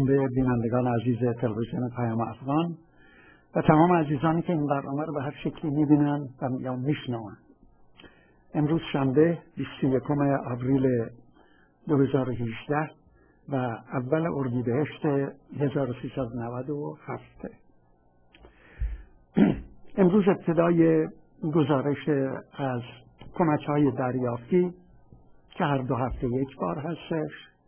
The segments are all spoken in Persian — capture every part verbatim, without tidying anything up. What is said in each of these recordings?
سلام به بینندگان عزیز تلویزیون پیام افغان و تمام عزیزانی که این برنامه رو به هر شکلی می‌بینن و یا میشنون. امروز شنبه بیست و یکم آوریل دو هزار و هجده و اول اردیبهشت هزار و سیصد و نود و هفت. امروز ابتدای گزارش از کمک‌های دریافتی که هر دو هفته یک بار هستش.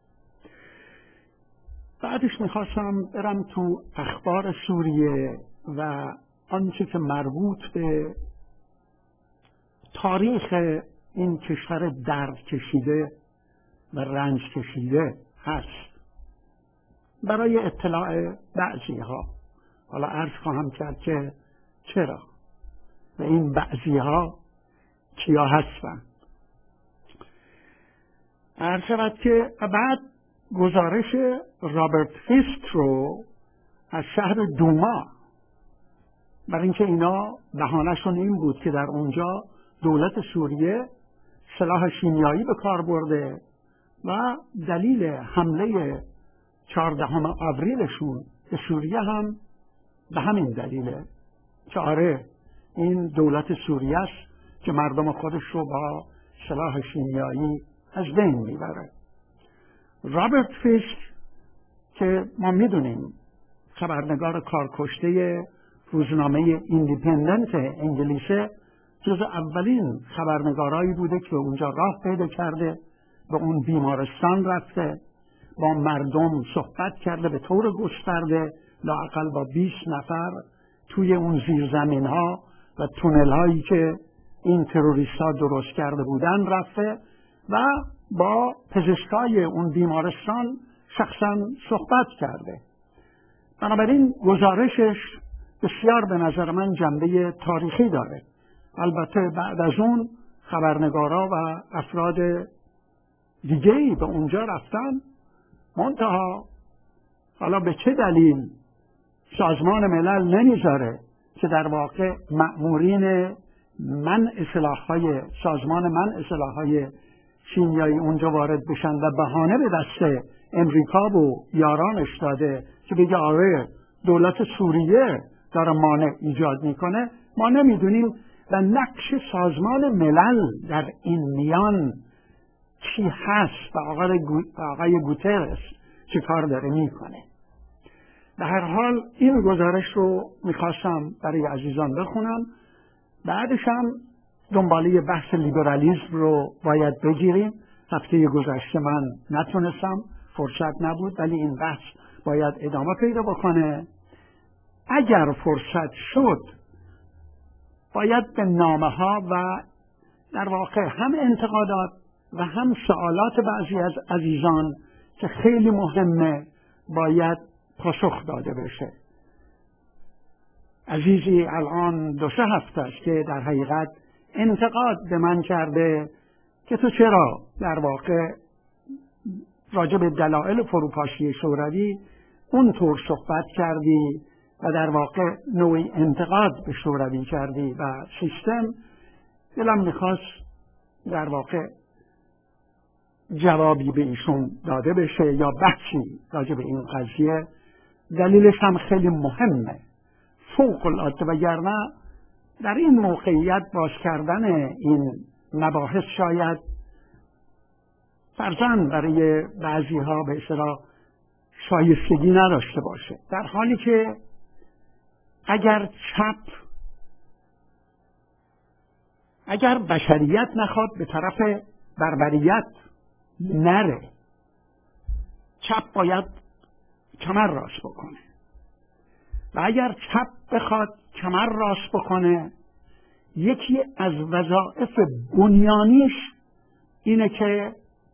بعدش میخواستم برم تو اخبار سوریه و آنچه که مربوط به تاریخ این کشور درد کشیده و رنج کشیده هست برای اطلاع بعضی ها. حالا عرض خواهم کرد که چرا و این بعضی ها کیا هستن. عرض شود که بعد گزارش رابرت فیست رو از شهر دوما، برای اینکه اینا بهانه‌شون این بود که در اونجا دولت سوریه سلاح شیمیایی به کار برده و دلیل حمله چهاردهم آوریلشون به سوریه هم به همین دلیله که آره این دولت سوریه است که مردم خودش رو با سلاح شیمیایی از بین میبره. رابرت فیست که ما میدونیم خبرنگار کارکشته روزنامه ایندیپندنت انگلیسه، جز اولین خبرنگارایی بوده که اونجا راه پیدا کرده، به اون بیمارستان رفته، با مردم صحبت کرده به طور گسترده، لااقل با بیست نفر توی اون زیرزمین ها و تونل هایی که این تروریست ها درست کرده بودن رفته و با پزشکای اون بیمارستان شخصا صحبت کرده. بنابراین گزارشش بسیار به نظر من جنبه تاریخی داره. البته بعد از اون خبرنگارا و افراد دیگه‌ای به اونجا رفتن، منتها حالا به چه دلیل سازمان ملل نمیذاره که در واقع مأمورین منع سلاح‌های سازمان منع سلاح‌های شیمیایی اونجا وارد بشن و بهانه به دست امریکا و یارانش داده که بگه آره دولت سوریه داره مانع ایجاد میکنه. ما نمیدونیم و نقش سازمان ملل در این میان چی هست و آقای, گو... آقای گوترس چی کار داره میکنه. به هر حال این گزارش رو میخواستم برای عزیزان بخونم. بعدش هم دنباله بحث لیبرالیسم رو باید بگیریم. هفته گذشته من نتونستم، فرصت نبود، ولی این بحث باید ادامه پیدا بکنه. اگر فرصت شد باید به نامه ها و در واقع هم انتقادات و هم سوالات بعضی از عزیزان که خیلی مهمه باید پاسخ داده بشه. عزیزی الان دو سه هفته است که در حقیقت انتقاد به من کرده که تو چرا در واقع راجع به دلایل فروپاشی شوروی اونطور صحبت کردی و در واقع نوعی انتقاد به شوروی کردی و سیستم. دلم میخواست در واقع جوابی به ایشون داده بشه یا بحثی راجع به این قضیه. دلیلش هم خیلی مهمه، فوق العاده، وگرنه در این موقعیت باز کردن این مباحث شاید فرضاً برای بعضی ها به اصطلاح شایستگی نداشته باشه، در حالی که اگر چپ اگر بشریت نخواد به طرف بربریت نره، چپ باید کمر راست بکنه و اگر چپ بخواد کمر راست بکنه، یکی از وظایف بنیانیش اینه که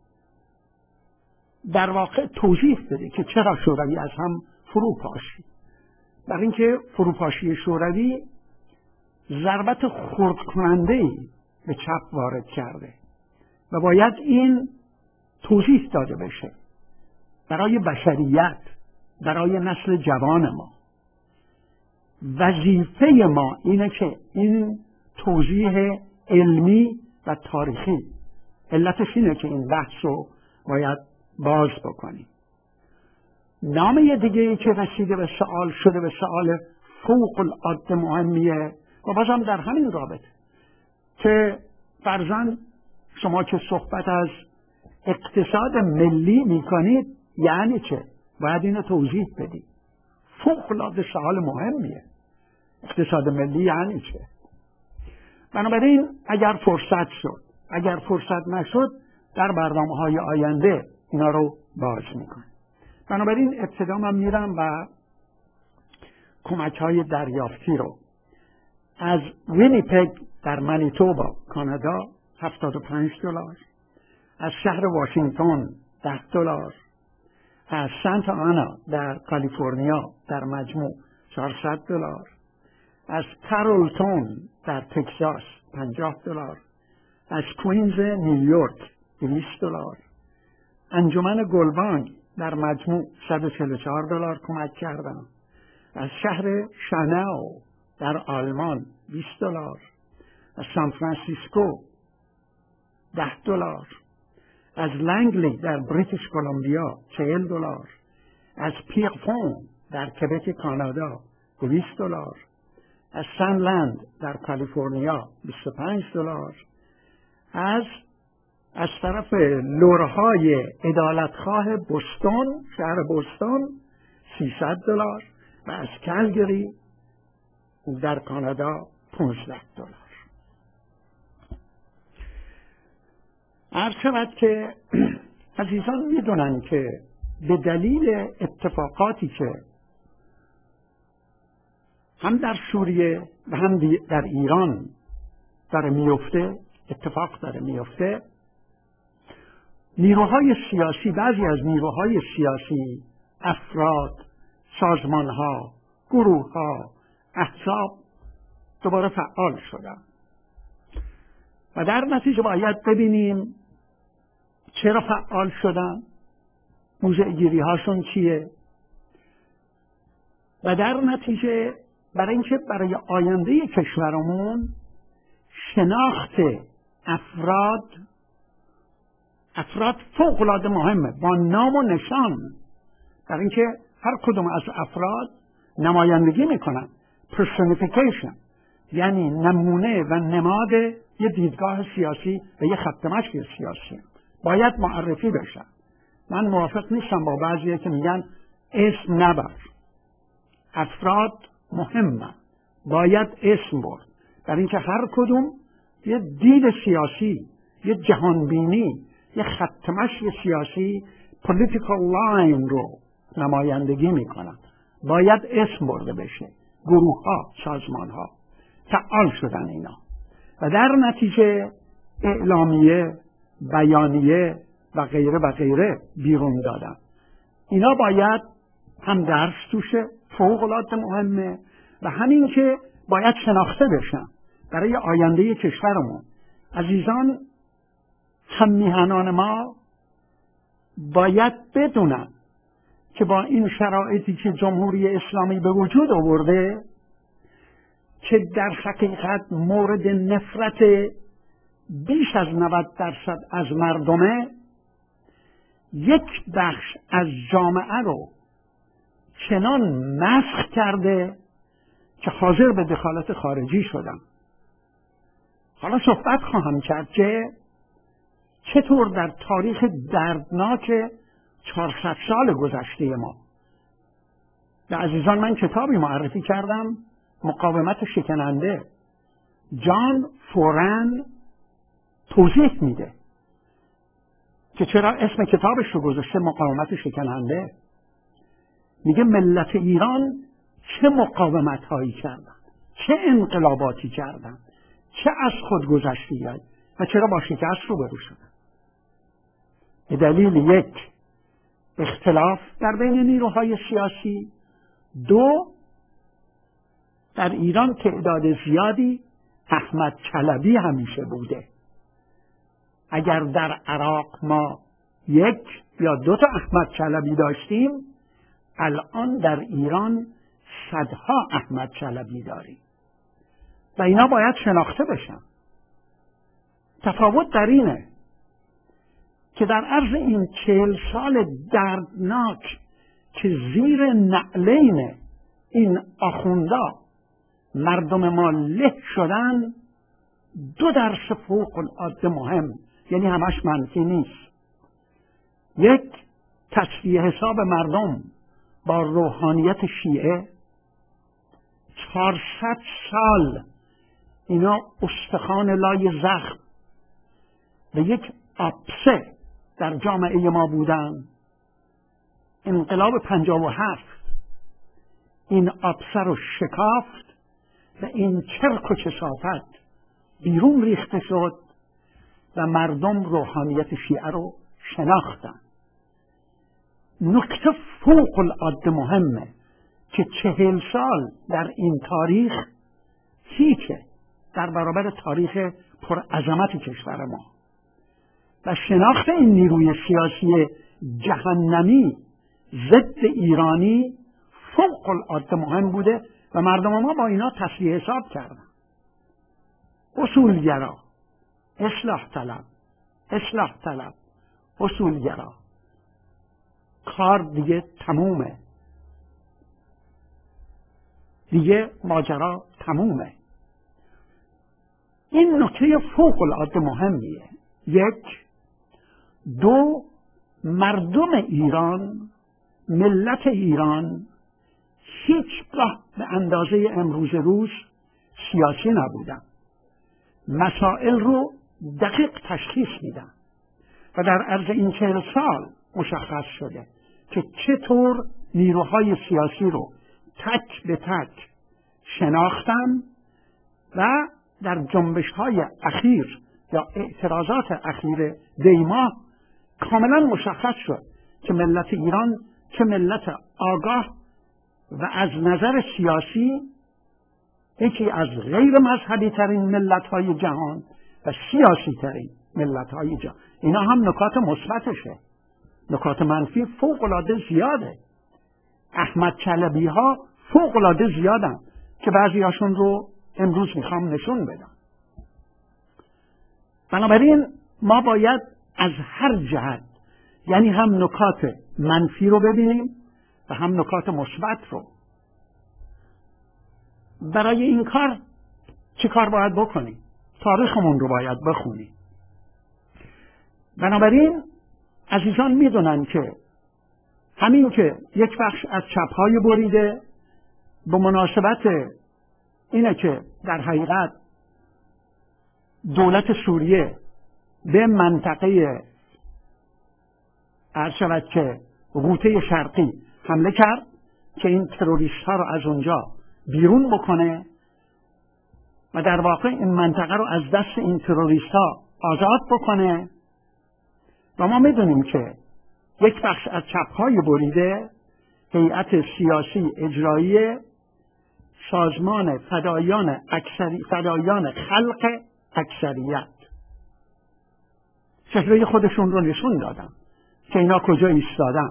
در واقع توضیح بده که چرا شوروی از هم فرو پاشید. برای اینکه فروپاشی شوروی ضربت خرد کننده‌ای به چپ وارد کرده و باید این توضیح داده بشه برای بشریت، برای نسل جوان ما. وظیفه ما اینه که این توضیح علمی و تاریخی، علتش اینه که این بحث رو باید باز بکنیم. نامه دیگه ای که رسیده به سوال شده به سوال فوق العاده مهمیه و بازم در همین رابطه که فرضاً شما که صحبت از اقتصاد ملی میکنید یعنی چه؟ باید اینو توضیح بدید. فوق العاده سوال مهمیه. اقتصاد ملی یعنی چه؟ بنابراین اگر فرصت شد اگر فرصت نشد در برنامه های آینده اینا رو باز میکنم. بنابراین ابتدا من میرم و کمک های دریافتی رو از وینیپگ در منیتوبا کانادا هفتاد و پنج دلار، از شهر واشنگتن ده دلار، از سنت آنا در کالیفرنیا در مجموع چهارصد دلار، از کارولتون در تگزاس پنجاه دلار، از کوینز نیویورک دویست دلار، انجمن گلبانگ در مجموع صد و چهل و چهار دلار کمک کردم، از شهر شاناو در آلمان بیست دلار، از سان فرانسیسکو ده دلار، از لنگلی در بریتیش کلمبیا چهل دلار، از پیرفون در کبک کانادا دویست دلار، از سنلند در کالیفرنیا بیست و پنج دلار، از از طرف لورهای عدالتخواه بوستون شهر بوستون سیصد دلار و از کلگری در کانادا پانزده دلار. عرض شود که عزیزان میدونن که به دلیل اتفاقاتی که هم در سوریه و هم در ایران داره میفته اتفاق داره میفته نیروهای سیاسی بعضی از نیروهای سیاسی افراد سازمانها گروهها احزاب دوباره فعال شدن و در نتیجه باید ببینیم چرا فعال شدن، موضع‌گیری هاشون چیه و در نتیجه برای اینکه برای آینده کشورمون شناخت افراد افراد فوق‌العاده مهمه با نام و نشان، برای اینکه هر کدوم از افراد نمایندگی میکنن personification یعنی نمونه و نماد یه دیدگاه سیاسی و یه خط مشی سیاسی باید معرفی بشن. من موافق نیستم با بعضی که میگن اسم نبر. افراد مهمه باید اسم برد برای اینکه هر کدوم یه دید سیاسی یه جهانبینی یه خط مشی سیاسی political line رو نمایندگی میکنن. باید اسم برده بشه. گروه ها سازمان ها فعال شدن اینا و در نتیجه اعلامیه بیانیه و غیره و غیره بیرون دادن. اینا باید هم درس توشه فوق العاده مهمه و همین که باید شناخته بشن برای آینده کشورمون. عزیزان هم میهنان ما باید بدونن که با این شرایطی که جمهوری اسلامی به وجود آورده که در حقیقت مورد نفرت بیش از نود درصد از مردمه، یک بخش از جامعه رو چنان مسخ کرده که حاضر به دخالت خارجی شدن. حالا صحبت خواهم کرد که چطور در تاریخ دردناک چهارصد سال گذشته ما به عزیزان من کتابی معرفی کردم مقاومت شکننده. جان فورن توضیح میده که چرا اسم کتابش رو گذاشته مقاومت شکننده. میگه ملت ایران چه مقاومت هایی کردن، چه انقلاباتی کردن، چه از خود گذشتی و چرا با شکست روبرو شدن. به دلیل یک اختلاف در بین نیروهای سیاسی، دو در ایران تعداد زیادی احمد چلبی همیشه بوده. اگر در عراق ما یک یا دو تا احمد چلبی داشتیم، الان در ایران صدها احمد چلبی داریم و اینا باید شناخته بشن. تفاوت در اینه که در عرض این چهل سال دردناک که زیر نعلین این آخوندا مردم ما له شدن دو درس فوق العاده مهم، یعنی همش منفی نیست. یک، تصفیه حساب مردم با روحانیت شیعه. چهارصد سال اینا استخوان لای زخم و یک آبسه در جامعه ما بودن. انقلاب پنجاه و هفت این آبسه رو شکافت و این چرک و کثافت بیرون ریخته شد و مردم روحانیت شیعه رو شناختن. نکته فوق العاده مهمه که چهل سال در این تاریخ هیچه در برابر تاریخ پرعظمت کشور ما و شناخت این نیروی سیاسی جهنمی ضد ایرانی فوق العاده مهم بوده و مردم ما با اینا تصحیح حساب کردن. اصولگرا، اصلاح طلب، اصلاح طلب، اصولگرا. کار دیگه تمومه، دیگه ماجرا تمومه. این نکته فوق العاده مهمیه. یک، دو، مردم ایران، ملت ایران هیچگاه به اندازه امروز روز سیاسی نبودن، مسائل رو دقیق تشخیص میدن و در عرض این چهل سال مشخص شده که چطور نیروهای سیاسی رو تک به تک شناختن و در جنبش‌های اخیر یا اعتراضات اخیر دیما کاملا مشخص شد که ملت ایران که ملت آگاه و از نظر سیاسی یکی از غیر مذهبی ترین ملت های جهان و سیاسی ترین ملت های جهان. اینا هم نکات مثبتشه، نکات منفی فوق العاده زیاده. احمد چلبی ها فوق العاده زیادن که بعضی هاشون رو امروز میخوام نشون بدم. بنابراین ما باید از هر جهت، یعنی هم نکات منفی رو ببینیم و هم نکات مثبت رو. برای این کار چی کار باید بکنیم؟ تاریخمون رو باید بخونیم. بنابراین عزیزان میدونن که همین که یک بخش از چپ‌های بریده به مناسبت اینه که در حقیقت دولت سوریه به منطقه عرض شود که غوطه شرقی حمله کرد که این تروریست ها رو از اونجا بیرون بکنه و در واقع این منطقه رو از دست این تروریست ها آزاد بکنه. و ما میدونیم که یک بخش از چپ‌های بریده هیئت سیاسی اجرایی سازمان فدایان اکثری فدایان خلق اکثریت چهره خودشون رو نشون دادن که اینا کجا ایستادن.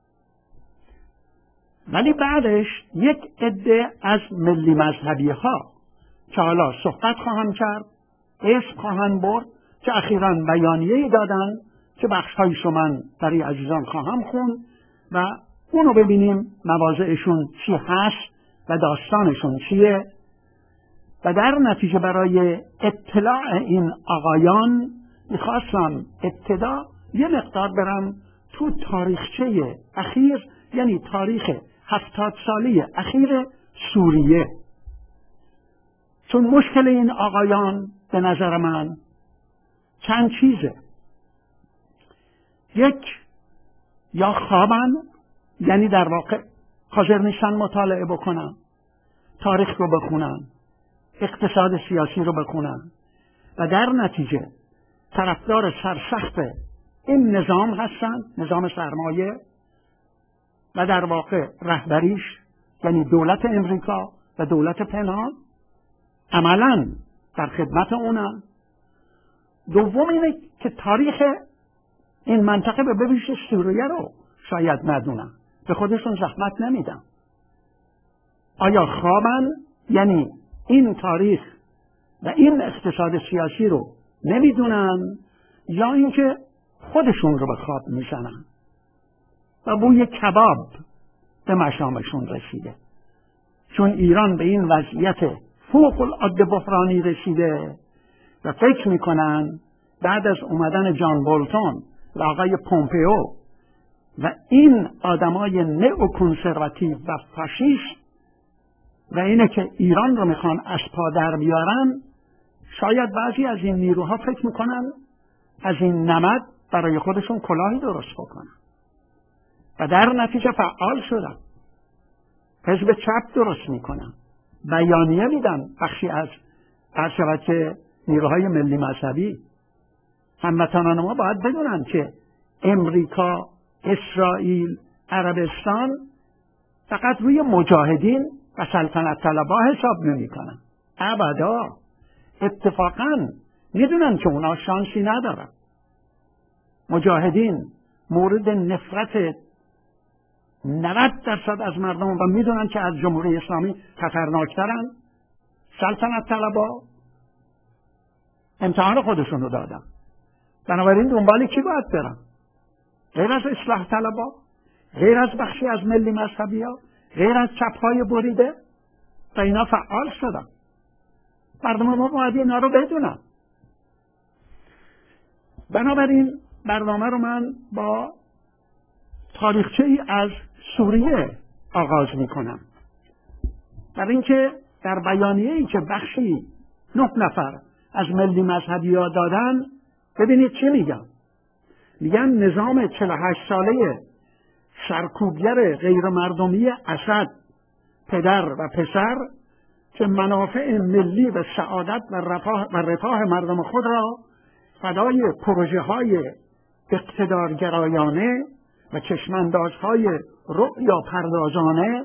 ولی بعدش یک عده از ملی مذهبی ها که حالا صحبت خواهم کرد، اسم خواهم برد، که اخیراً بیانیه‌ای دادن که بخش‌هایش رو من برای عزیزان خواهم خوند و اونو ببینیم مواضعشون چی هست و داستانشون چیه. و در نتیجه برای اطلاع این آقایان میخواستم ابتدا یه مقدار برم تو تاریخچه اخیر، یعنی تاریخ هفتاد سالی اخیر سوریه، چون مشکل این آقایان به نظر من چند چیزه. یک، یا خوابن، یعنی در واقع حاضر نیستن مطالعه بکنن، تاریخ رو بخونن، اقتصاد سیاسی رو بخونن و در نتیجه طرفدار سرسخت این نظام هستن، نظام سرمایه، و در واقع رهبریش یعنی دولت امریکا و دولت پنهان عملاً در خدمت اونن. دوم اینه که تاریخ این منطقه به بویژه سوریه رو شاید ندونن، به خودشون زحمت نمیدن. آیا خوابن، یعنی این تاریخ و این اقتصاد سیاسی رو نمیدونن، یا اینکه خودشون رو به خواب میزنن و بوی کباب به مشامشون رسیده، چون ایران به این وضعیت فوق العاده بحرانی رسیده و فکر میکنن بعد از اومدن جان بولتون و آقای پومپئو و این آدمای نئو کنسرواتیو و فاشیست و اینه که ایران رو میخوان از پا در بیارن، شاید بعضی از این نیروها فکر میکنن از این نمد برای خودشون کلاهی درست بکنن و در نتیجه فعال شدن، حزب چپ درست میکنن، بیانیه میدن. بخشی از هر شود که نیروهای ملی مذهبی هموطنان ما باید بدونن که امریکا، اسرائیل، عربستان فقط روی مجاهدین و سلطنت طلبها حساب نمی کنن. ابدا. اتفاقا میدونن که اونا شانسی ندارن. مجاهدین مورد نفرت نود درصد از مردم و میدونن که از جمهوری اسلامی خطرناکترن. سلطنت طلبها امتحان خودشون رو دادن، بنابراین دنبال کی باید برن؟ غیر از اصلاح طلبها، غیر از بخشی از ملی مذهبی ها، غیر از چپهای بریده و اینا فعال شدن. مردم ما باید اینا رو بدونن. بنابراین برنامه رو من با تاریخچه ای از سوریه آغاز می کنم، برای اینکه در بیانیه ای که بخشی نه نفر از ملی مذهبی ها دادن ببینید چی میگن. میگن نظام چهل و هشت ساله سرکوبگر غیر مردمی اسد پدر و پسر که منافع ملی و سعادت و رفاه, و رفاه مردم خود را فدای پروژه های اقتدارگرایانه و چشمانداز های رؤیا پردازانه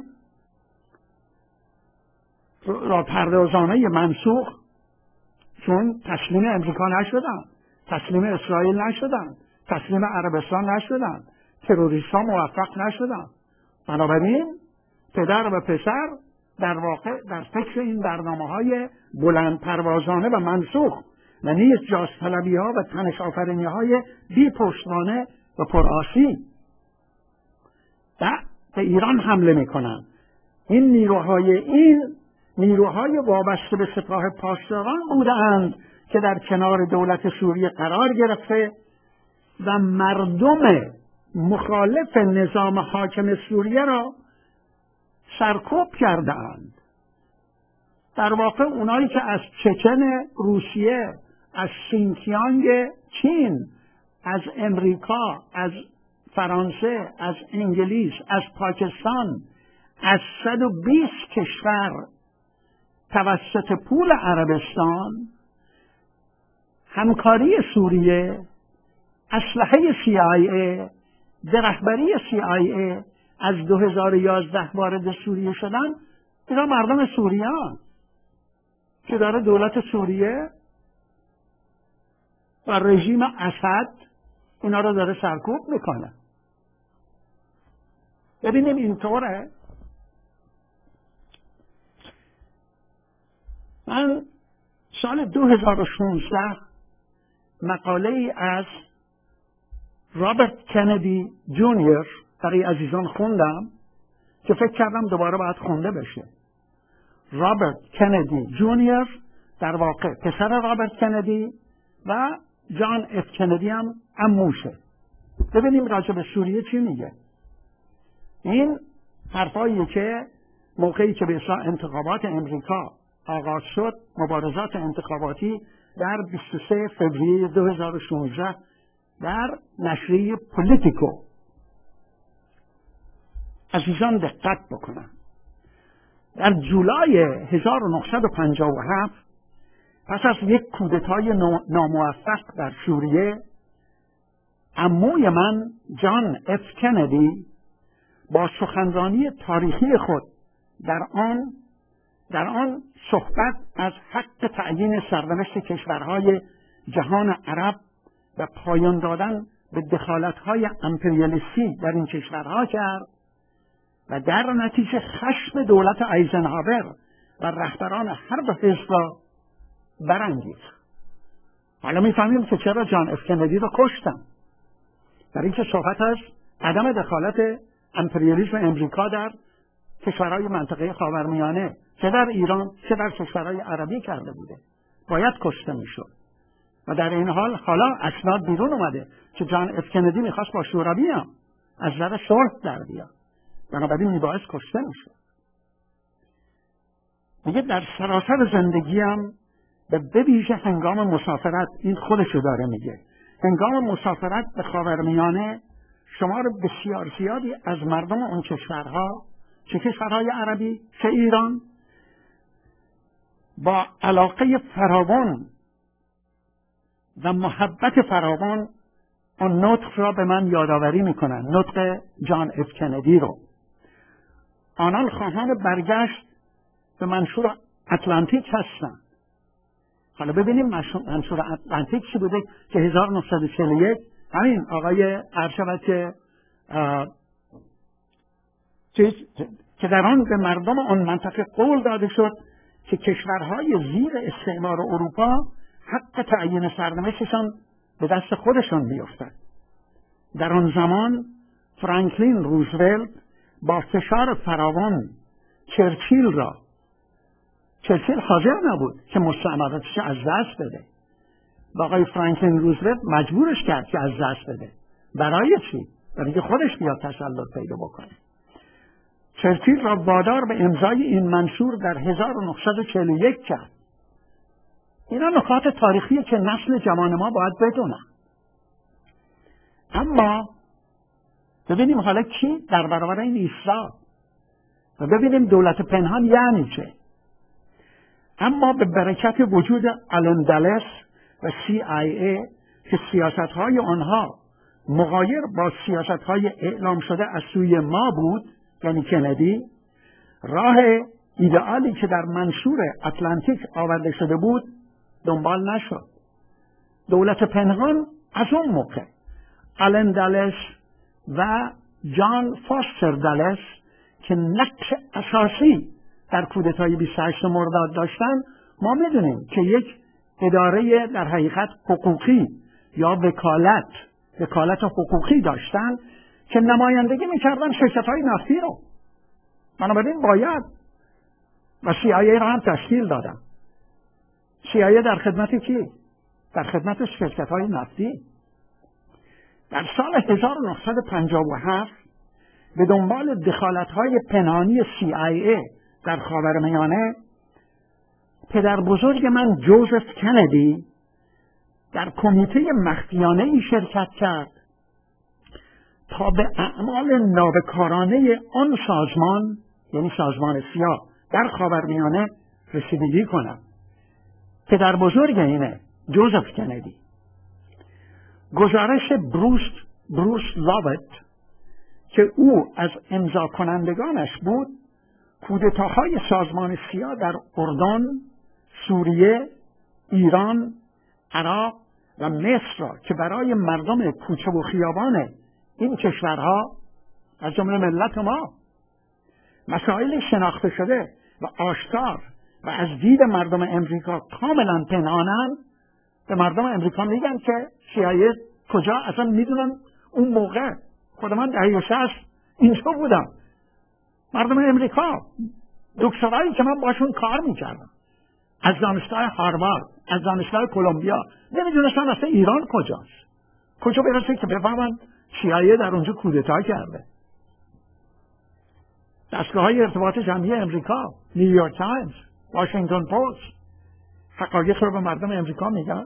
را پردازانه منسوخ، چون تسلیم امریکا نشدن، تسلیم اسرائیل نشدن، تسلیم عربستان نشدن، تروریست ها موفق نشدن. بنابراین پدر و پسر در واقع در فکر این برنامه های بلند پروازانه و منسوخ و نیز جاز طلبی ها و تنش آفرینی های بی پشتوانه و پرآسی به ایران حمله میکنن. این نیروهای این نیروهای وابسته به سپاه پاسداران بودند که در کنار دولت سوریه قرار گرفته و مردم مخالف نظام حاکم سوریه را سرکوب کردند. در واقع اونایی که از چچن روسیه، از سینکیانگ چین، از امریکا، از فرانسه، از انگلیس، از پاکستان، از صد و بیست کشور توسط پول عربستان همکاری سوریه، اسلحه سی آی ای، به رهبری سی آی ای از دو هزار و یازده وارد سوریه شدن، اینا مردم سوریه هستند که داره دولت سوریه و رژیم اسد اینا رو داره سرکوب میکنه. ببینیم اینطوره. من سال دو هزار و شانزده مقاله ای از رابرت کندی جونیور برای عزیزان خوندم که فکر کردم دوباره باید خونده بشه. رابرت کندی جونیور در واقع پسر رابرت کندی و جان اف کندی هم عموشه. ببینیم راجع به سوریه چی میگه. این حرفاییه که موقعی که به اصلاح انتخابات امریکا آغاز شد، مبارزات انتخاباتی در بیست و سه فوریه دو هزار و شانزده در نشریه پولیتیکو. عزیزان دقت بکنن. در جولای هزار و نهصد و پنجاه و هفت پس از یک کودتای ناموفق در سوریه، عموی من جان اف کندی با سخنرانی تاریخی خود در آن در آن صحبت از حق تعیین سرنوشت کشورهای جهان عرب و پایان دادن به دخالت‌های امپریالیستی در این کشورها کرد و در نتیجه خشم دولت ایزنهاور و رهبران هر دو حزب را برانگیخت. حالا می‌فهمیم که چرا جان اف کندی رو کشتن. در اینکه صحبت از عدم دخالت امپریالیسم امریکا در کشورهای منطقه خاورمیانه، چه در ایران چه در کشورهای عربی کرده بوده، باید کشته میشد. و در این حال حالا اسناد بیرون اومده که جان اف کندی میخواست با شوروی هم از نظر صلح در بیاد، بنابراین میباید کشته میشد. میگه در سراسر زندگیم به ویژه هنگام مسافرت، این خودشو داره میگه، هنگام مسافرت به خاورمیانه شمار بسیار زیادی از مردم اون کشورها، چه کشورهای عربی چه ایران، با علاقه فراوان و محبت فراوان اون نطق را به من یادآوری میکنن، نطق جان اف کندی رو. آنان خواهان برگشت به منشور اتلانتیک هستند. حالا ببینیم منشور اتلانتیک چی بوده که هزار و نهصد و چهل و یک همین آقای ارشد که که در آن به مردم آن منطقه قول داده شد که کشورهای زیر استعمار اروپا حق تعیین سرنوشتشان به دست خودشان بیفتد. در آن زمان فرانکلین روزولت با فشار فراوان چرچیل را، چرچیل حاضر نبود که مستعمراتش از دست بده، و آقای فرانکلین روزولت مجبورش کرد که از دست بده. برای چی؟ برای که خودش بیاد تسلط پیدا بکنه. چرچیل را وادار به امضای این منشور در هزار و نهصد و چهل و یک کرد. اینا نکات تاریخیه که نسل جوان ما باید بدونن. اما ببینیم حالا کی در برابر این ایستاد و ببینیم دولت پنهان یعنی چه. اما به برکت وجود آلن دالس و سی آی ای که سیاست‌های آنها مغایر با سیاست‌های اعلام شده از سوی ما بود، یعنی کندی، راه ایدئالی که در منشور اتلانتیک آورده شده بود دنبال نشد. دولت پنهان از اون موقع آلن دالس و جان فاستر دالس که نقش اساسی در کودتای بیست و هشتم مرداد داشتن، ما میدونیم که یک اداره در حقیقت حقوقی یا وکالت وکالت حقوقی داشتن که نمایندگی میکردن شرکت‌های نفتی رو. بنابراین باید و سی آی ای رو هم تشکیل دادن. سی آی ای در خدمت کی؟ در خدمت شرکت‌های نفتی. در سال هزار و نهصد و پنجاه و هفت به دنبال دخالت‌های پنهانی سی آی ای در خاورمیانه، پدر بزرگ من جوزف کندی در کمیته مخفیانه‌ای شرکت کرد تا به اعمال نابکارانه آن سازمان، یعنی سازمان سیا، در خاورمیانه رسیدگی کند. پدر بزرگ اینه جوزف کندی. گزارش بروس بروس لاوت که او از امضا کنندگانش بود، کودتاهای سازمان سیا در اردن، سوریه، ایران، عراق و مصر را که برای مردم کوچه و خیابان این کشورها از جمله ملت ما مسائل شناخته شده و آشکار و از دید مردم امریکا کاملا پنهانن، به مردم امریکا میگن که سی آی ای کجا اصلا میدونن. اون موقع خود من دهه شصت اینجا بودم، مردم امریکا دکترایی که من باشون کار میکردم از دانشگاه هاروارد، از دانشگاه کلمبیا، نمیدونستن اصلا ایران کجاست، کجا برسه که بفهمن سی آی ای در اونجا کودتا کرده. دستگاه های ارتباط جمعی امریکا، نیویورک تایمز، واشنگتن پست حقایق رو به مردم امریکا میگن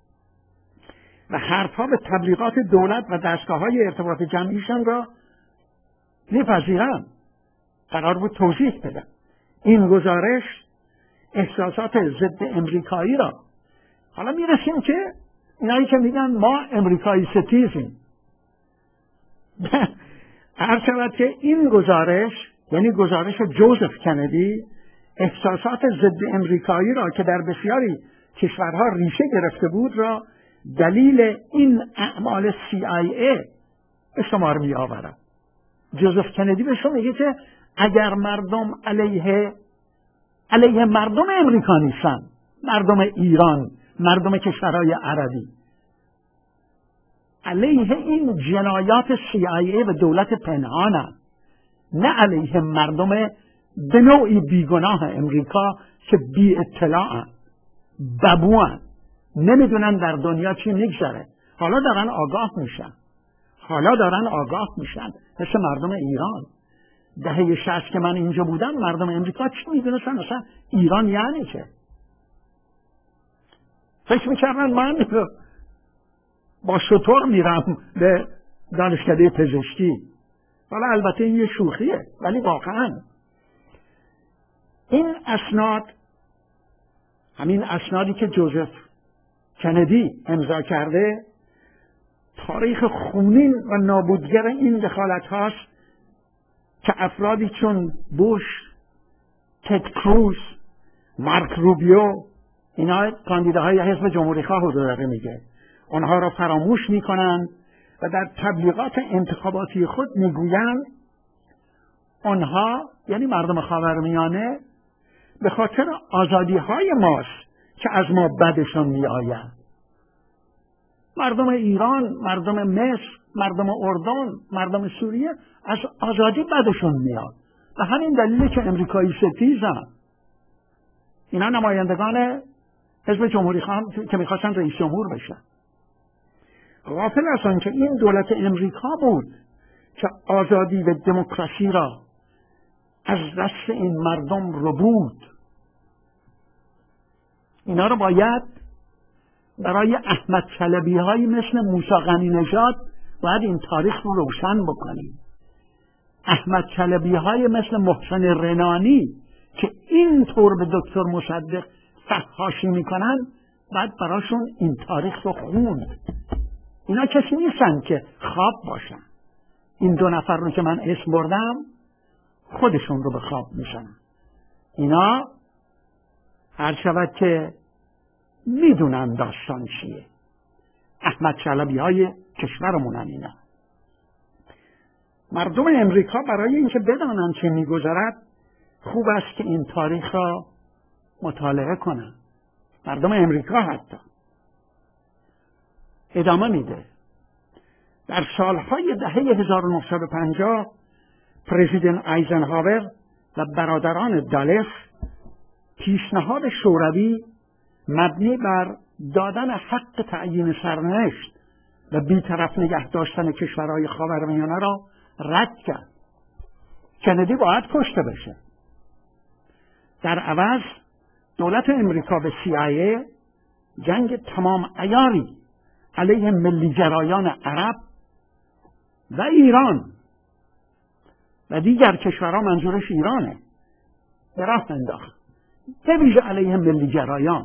و حرفها به تبلیغات دولت و دستگاه های ارتباط جمعیشان را میپذیرن. قرار بود توضیح بدن. این گزارش احساسات ضد امریکایی را، حالا میرسیم که اینایی که میگن ما امریکایی ستیزیم، هر شود که این گزارش، یعنی گزارش جوزف کندی، احساسات ضد امریکایی را که در بسیاری کشورها ریشه گرفته بود را دلیل این اعمال سی آی ای به شمار می آورد. جوزف کندی به شما میگه که اگر مردم علیه علیه مردم امریکا نیستن، مردم ایران، مردم کشورهای عربی، علیه این جنایات سی آی ای و دولت پنهانن. نه علیه مردم به نوعی بیگناه امریکا که بی اطلاعن، ببوان، نمیدونن در دنیا چی میگذره. حالا دارن آگاه میشن حالا دارن آگاه میشن مثل مردم ایران. دهه شصت که من اینجا بودم مردم امریکا چی میدونستن اصلا ایران یعنی چه؟ فکر میکردن من با شطور میرم به دانشکده پزشکی. حالا البته این یه شوخیه، ولی واقعا این اسناد، همین اسنادی که جوزف کندی امضا کرده، تاریخ خونین و نابودگر این دخالت هاست که افرادی چون بوش، تد کروز، مارک روبیو، اینا کاندیداهای حزب جمهوری خواه رو داره میگه، اونها را فراموش میکنن و در تبلیغات انتخاباتی خود میگویند آنها، یعنی مردم خاورمیانه، به خاطر آزادی های ماست که از ما بدشون میآید. مردم ایران، مردم مصر، مردم اردن، مردم سوریه از آزادی بدشون میاد. و همین دلیلی که امریکایی ستیزن، اینا نمایندگان حزب جمهوری خواه که میخواستن رئیس جمهور بشن، غافل هستن که این دولت امریکا بود که آزادی و دموکراسی را از دست این مردم رو بود. اینا رو باید برای احمد چلبی های مثل موسی غنی نژاد باید این تاریخ رو روشن بکنیم. احمد چلبی های مثل محسن رنانی که این طور به دکتر مصدق فحاشی میکنن باید براشون این تاریخ رو خوند. اینا کسی نیستن که خواب باشن. این دو نفر رو که من اسم بردم خودشون رو به خواب میشن. اینا هر شود که میدونن داستان چیه. احمد چلبی های کشورمونن اینا. مردم امریکا برای اینکه بدانن چه میگذرد خوب است که این تاریخ را مطالعه کنن. مردم امریکا حتی ادامه میده. در سالهای دهه هزار و نهصد و پنجاه پرزیدنت آیزنهاور و برادران دالس پیشنهاد شوروی مبنی بر دادن حق تعیین سرنوشت و بی‌طرف نگه داشتن کشورهای خاورمیانه را رد کرد. کندی باید کشته بشه. در عوض دولت امریکا به سی آی ای جنگ تمام عیاری علیه ملی جرایان عرب و ایران و دیگر کشورها، منظورش ایرانه، به راه انداخت، به ویژه علیه ملی جرایان.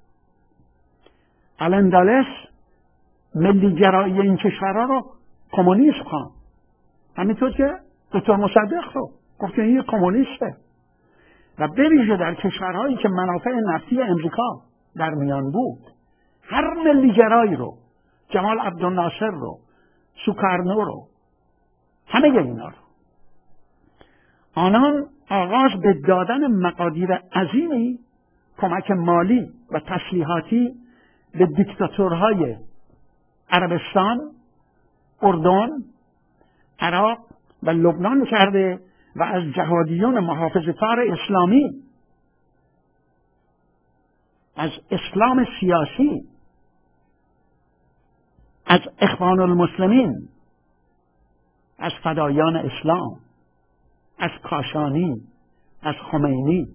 آلن دالس ملی جرایی این کشورها رو کمونیست خواند، همینطور که دکتر مصدق رو گفت که این کمونیسته. و به ویژه در کشورهایی که منافع نفتی امریکا در میان بود، هر ملی جرایی رو، جمال عبدالناصر رو، سوکارنو رو، همه اینا رو، آنان آغاز به دادن مقادیر عظیمی کمک مالی و تسلیحاتی به دیکتاتورهای عربستان، اردن، عراق و لبنان کرده و از جهادیون محافظه‌کار اسلامی، از اسلام سیاسی، از اخوان المسلمین، از فدایان اسلام، از کاشانی، از خمینی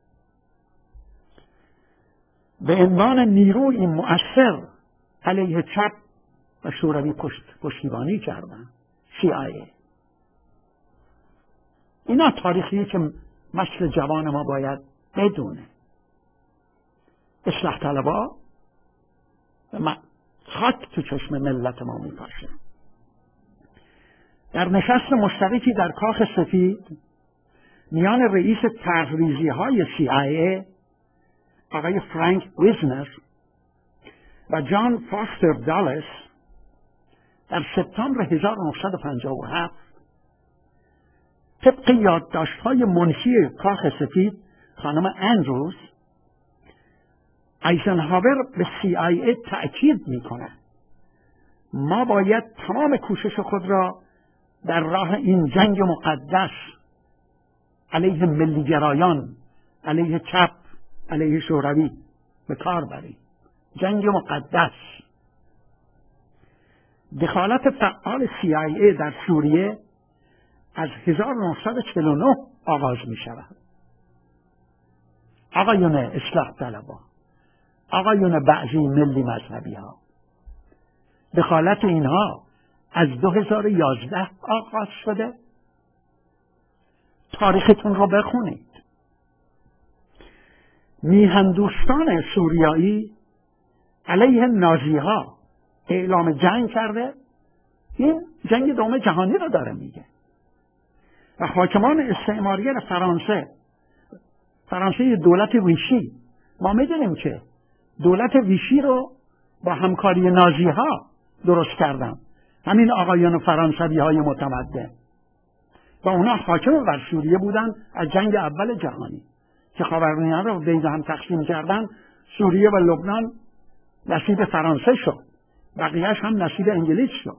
به عنوان نیروی مؤثر علیه چپ و شوروی پشتیبانی کردن. سی آی ای. اینا تاریخیه که مشل جوان ما باید بدونه. اصلاح طلبا خاک تو چشم ملت ما میپاشه. در نشست مشترکی در کاخ سفید میان رئیس تحریزی های سی آی ای آقای فرانک ویزنر و جان فاستر دالس در سپتامبر هزار و نهصد و پنجاه و هفت طبق یادداشت‌های منشی کاخ سفید خانم اندروز، آیزنهاور به سی آی ای تأکید می‌کند ما باید تمام کوشش خود را در راه این جنگ مقدس علیه ملیگرایان، علیه چپ، علیه شوروی به کار برید. جنگ مقدس. دخالت فعال سی آی ای در سوریه از هزار و نهصد و چهل و نه آغاز می شود. آقایون اصلاح طلبان، آقایون بعضی ملی مذهبی ها، دخالت اینها از دو هزار و یازده آغاز شده. تاریختون رو بخونید. میهندوستان سوریایی علیه نازی ها اعلام جنگ کرده. این جنگ دوم جهانی رو داره میگه. و حاکمان استعماری فرانسه، فرانسه دولت ویشی، ما میدونیم که دولت ویشی رو با همکاری نازی ها درست کردن، همین آقایان فرانسوی های متمدن، و اونا حاکم بر سوریه بودن از جنگ اول جهانی که خاورمیانه رو بین هم تقسیم کردن. سوریه و لبنان نصیب فرانسه شد، بقیهش هم نصیب انگلیس شد.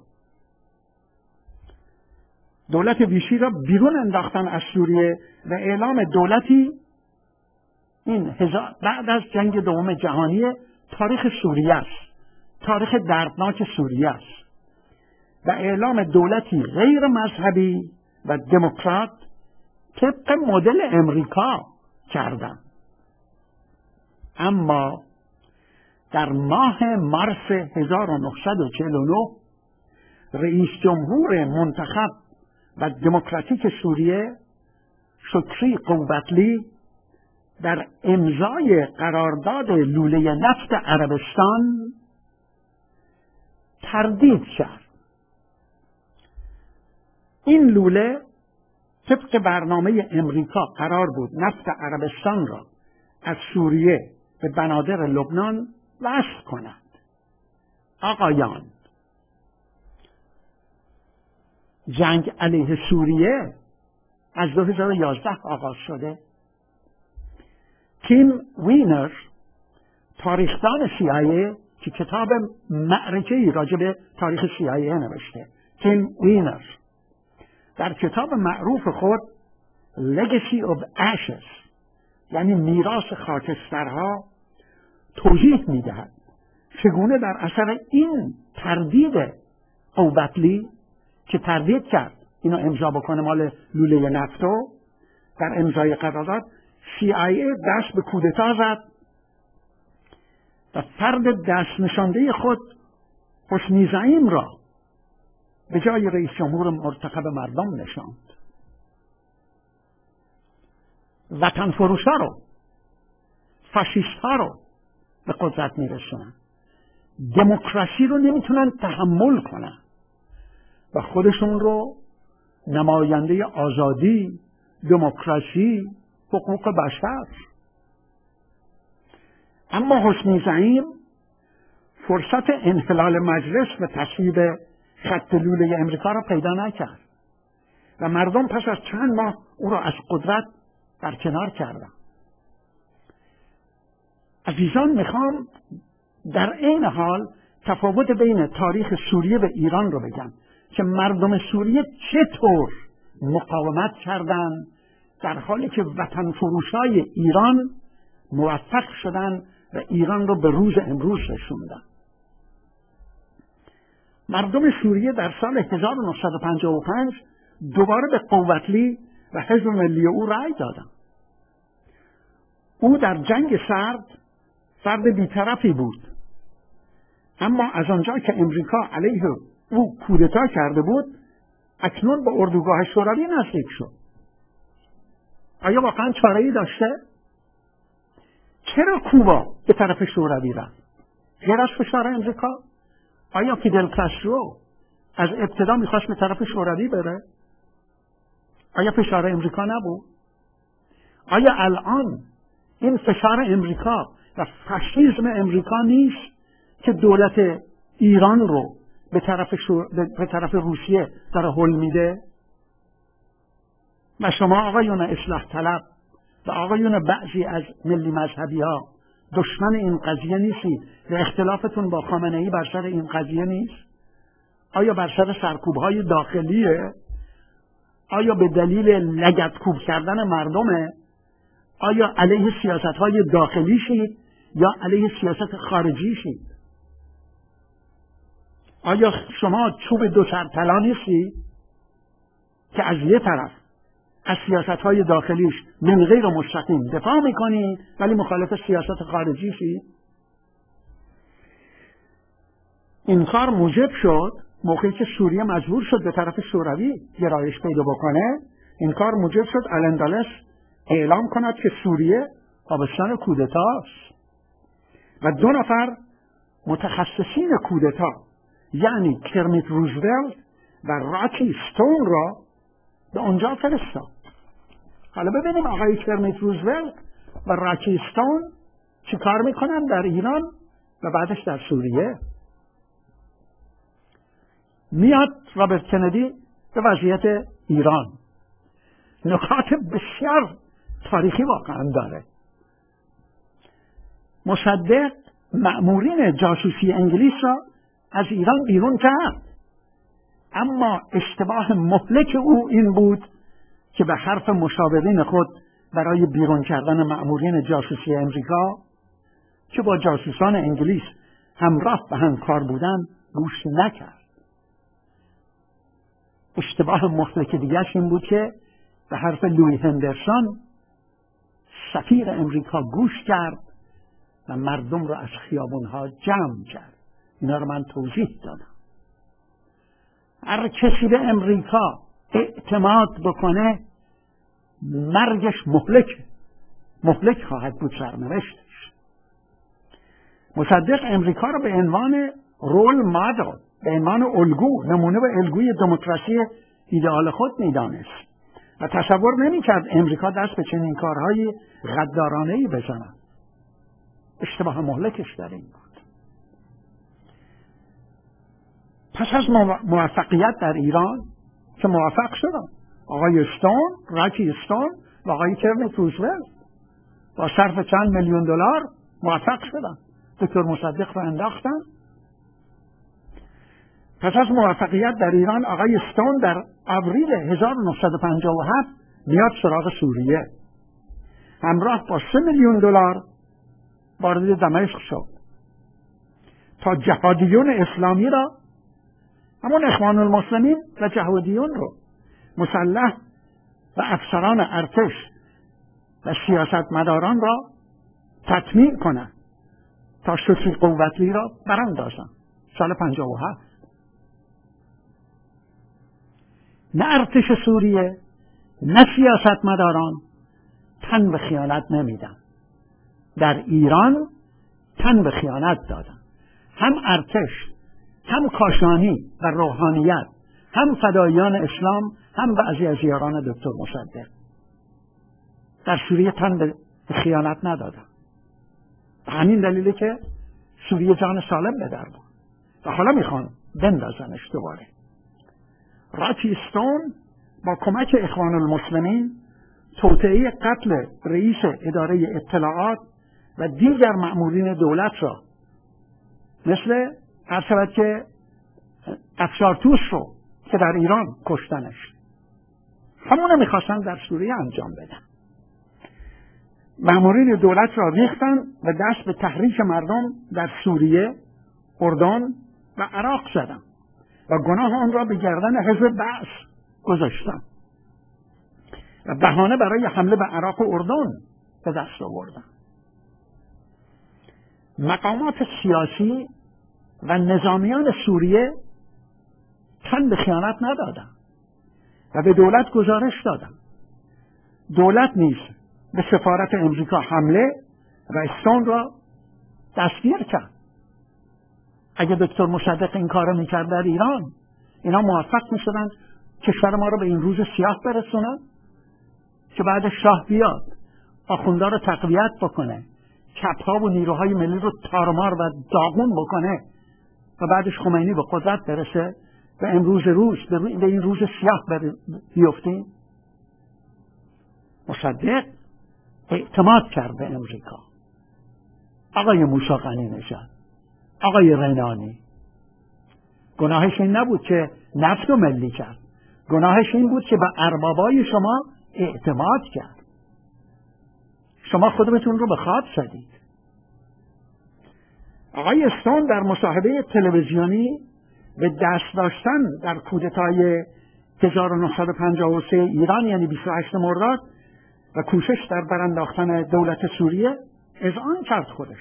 دولت ویشی را بیرون انداختن از سوریه و اعلام دولتی، این هزار بعد از جنگ دوم جهانی، تاریخ سوریه است، تاریخ دردناک سوریه است، و اعلام دولتی غیر مذهبی و دموکرات طبق مدل امریکا کردن. اما در ماه مارس هزار و نهصد و چهل و نه رئیس جمهور منتخب و دموکراتیک سوریه شکری قوبتلی در امضای قرارداد لوله نفت عربستان تردید کرد. این لوله طبق برنامه امریکا قرار بود نفت عربستان را از سوریه به بنادر لبنان وصل کند. آقایان، جنگ علیه سوریه از دو هزار و یازده آغاز شده. تیم وینر، تاریخدان سی آی ای که کتاب معرکه‌ای راجع به تاریخ سی آی ای نوشته، تیم وینر در کتاب معروف خود Legacy of Ashes، یعنی میراث خاکسترها، توضیح میدهد چگونه در اثر این تردید قوبتلی که تردید کرد اینو امضا بکنه مال لوله نفتو، در امضای قرارداد سی آی ای دست به کودتا زد و فرد دست نشانده خود حسنی زعیم را به جای رئیس جمهور مرتخب مردم نشاند. وطن فروشا رو، فاشیست ها رو به قدرت میرسونن. دموکراسی رو نمیتونن تحمل کنن و خودشون رو نماینده آزادی، دموکراسی، حقوق بشر. اما حسنی زعیم فرصت انحلال مجلس و تصویب خط لوله امریکا را پیدا نکرد و مردم پس از چند ماه او را از قدرت برکنار کردند. عزیزان، میخوام در این حال تفاوت بین تاریخ سوریه و ایران رو بگم که مردم سوریه چطور مقاومت کردند در حالی که وطن فروشای ایران موفق شدن و ایران رو به روز امروز رسوندن. مردم سوریه در سال هزار و نهصد و پنجاه و پنج دوباره به قوتلی و حزب ملی او رأی دادند. او در جنگ سرد فرد بی‌طرفی بود، اما از آنجا که امریکا علیه او کودتا کرده بود، اکنون به اردوگاه شوروی نزدیک شد. آیا واقعا چاره‌ای داشته؟ چرا کوبا به طرف شوروی رفت؟ غیر از فشار امریکا؟ آیا فیدل کاسترو از ابتدا میخواست به طرف شوروی بره؟ آیا فشار امریکا نبود؟ آیا الان این فشار امریکا و فاشیسم امریکا نیست که دولت ایران رو به طرف, شو... به طرف روسیه داره هل میده؟ و شما آقایون اصلاح طلب و آقایون بعضی از ملی مذهبی ها دشمن این قضیه نیستید و اختلافتون با خامنه ای بر سر این قضیه نیست؟ آیا بر سر سرکوب‌های داخلیه؟ آیا به دلیل لگدکوب کردن مردمه؟ آیا علیه سیاست‌های داخلی شید یا علیه سیاست خارجی شید؟ آیا شما چوب دو سرطلا نیستید که از یه طرف از سیاست‌های داخلیش من غیر مستقیم دفاع میکنید ولی مخالف سیاست خارجی شید؟ این کار موجب شد موقعی که سوریه مجبور شد به طرف شوروی گرایش پیدا بکنه، این کار موجب شد آلن دالس اعلام کند که سوریه تابستان کودتاست و دو نفر متخصصین کودتا یعنی کرمیت روزولت و راکی استون را به اونجا فرستاد. حالا ببینیم آقای کرمیت روزولت و راکی استون چی کار میکنن در ایران و بعدش در سوریه. میاد رابرت کندی به وضعیت ایران. نکات بسیار تاریخی واقعا داره. مصدق مأمورین جاسوسی انگلیس را از ایران بیرون کرد، اما اشتباه مهلک او این بود که به حرف مشاورین خود برای بیرون کردن مأمورین جاسوسی امریکا که با جاسوسان انگلیس همراه به هم کار بودند گوش نکرد. اشتباه مهلک دیگرش این بود که به حرف لوی هندرسون سفیر امریکا گوش کرد و مردم را از خیابونها جمع کرد. اینا رو من توضیح دادم. هر کسی به امریکا اعتماد بکنه مرگش مهلک مهلک خواهد بود سرنوشتش. مصدق امریکا را به عنوان رول مدل، به عنوان الگو، نمونه و الگوی دموکراسی ایدئال خود میدانست و تصور نمی‌کرد امریکا دست به چنین کارهای غدارانه‌ای بزند. اشتباه مهلکش در این بود. پس از موفقیت در ایران که موفق شدن آقای استون، راکی استون و آقای کرمیت روزولت با صرف چند میلیون دلار موفق شدن، دکتر مصدق را انداختن. پس از موفقیت در ایران آقای استون در آوریل هزار و نهصد و پنجاه و هفت میاد سراغ سوریه، همراه با سه میلیون دلار وارد دمشق شد تا جهادیون اسلامی را، همون اخوان المسلمین و جهادیون رو، مسلح و افسران ارتش و سیاستمداران را تطمیع کنند تا شوخی قوتی را براندازند. سال پنجاه و هفت نه ارتش سوریه نه سیاستمداران تن به خیانت نمیدن. در ایران تن به خیانت دادن. هم ارتش، هم کاشانی و روحانیت، هم فدایان اسلام، هم بعضی از یاران دکتر مصدق در سوریه تن به خیانت ندادن. همین دلیله که سوریه جان سالم به در بود و حالا میخوان بندازنش دوباره. راکی استون با کمک اخوان المسلمین توطئه قتل رئیس اداره اطلاعات و دیگر مأمورین دولت را مثل هر شود که افشارتوس رو که در ایران کشتنش، همونه میخواستن در سوریه انجام بدن. مأمورین دولت را ریختن و دست به تحریک مردم در سوریه، اردن و عراق زدن و گناه آن را به گردن حزب بعث گذاشتن و بهانه برای حمله به عراق و اردن به دست آوردن. مقامات سیاسی و نظامیان سوریه تن به خیانت ندادن و به دولت گزارش دادن. دولت نیز به سفارت امریکا حمله و استون را دستگیر کرد. اگه دکتر مصدق این کار میکرد در ایران، اینا موفق میشدن کشور ما رو به این روز سیاه برسونن که بعد شاه بیاد آخوندا رو تقویت بکنه، چپ‌ها و نیروهای ملی رو تارمار و داغون بکنه و بعدش خمینی به قدرت برسه و امروز روز به این روز سیاه بیفتیم. مصدق اعتماد کرد به امریکا. آقای موسی قنی نژاد، آقای رینانی، گناهش این نبود که نفت رو ملی کرد، گناهش این بود که به اربابای شما اعتماد کرد. شما خودتون رو به خواب زدید. آقای استون در مصاحبه تلویزیونی به دست داشتن در کودتای هزار و نهصد و پنجاه و سه ایران، یعنی بیست و هشتم مرداد، و کوشش در برانداختن دولت سوریه اذعان کرد خودش.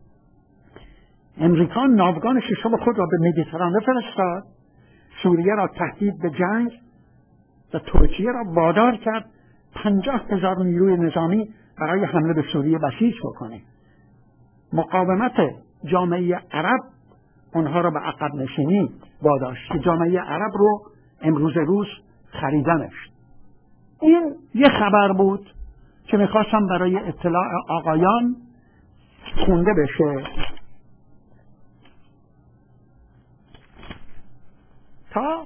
امریکا ناوگان ششم خود را به مدیترانه فرستاد، سوریه را تهدید به جنگ و ترکیه را وادار کرد پنجاه هزار نیروی نظامی برای حمله به سوریه بسیج بکنه. مقاومت جامعه عرب اونها را به عقب نشینی واداشت که جامعه عرب رو امروز روز خریدنش. این یه خبر بود که میخواستم برای اطلاع آقایان خونده بشه تا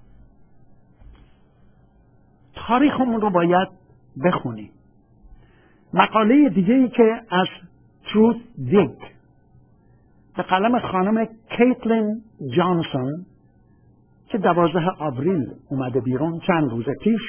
تاریخمون رو باید بخونیم. مقاله دیگه‌ای که از تروث دیگ به قلم خانم کیتلین جانسون که دوازده آوریل اومده بیرون چند روز پیش،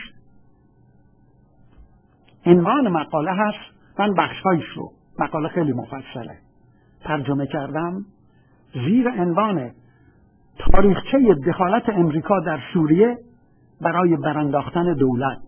عنوان مقاله هست، من بخش‌هایش رو، مقاله خیلی مفصله، ترجمه کردم زیر عنوان تاریخچه دخالت امریکا در سوریه برای برانداختن دولت.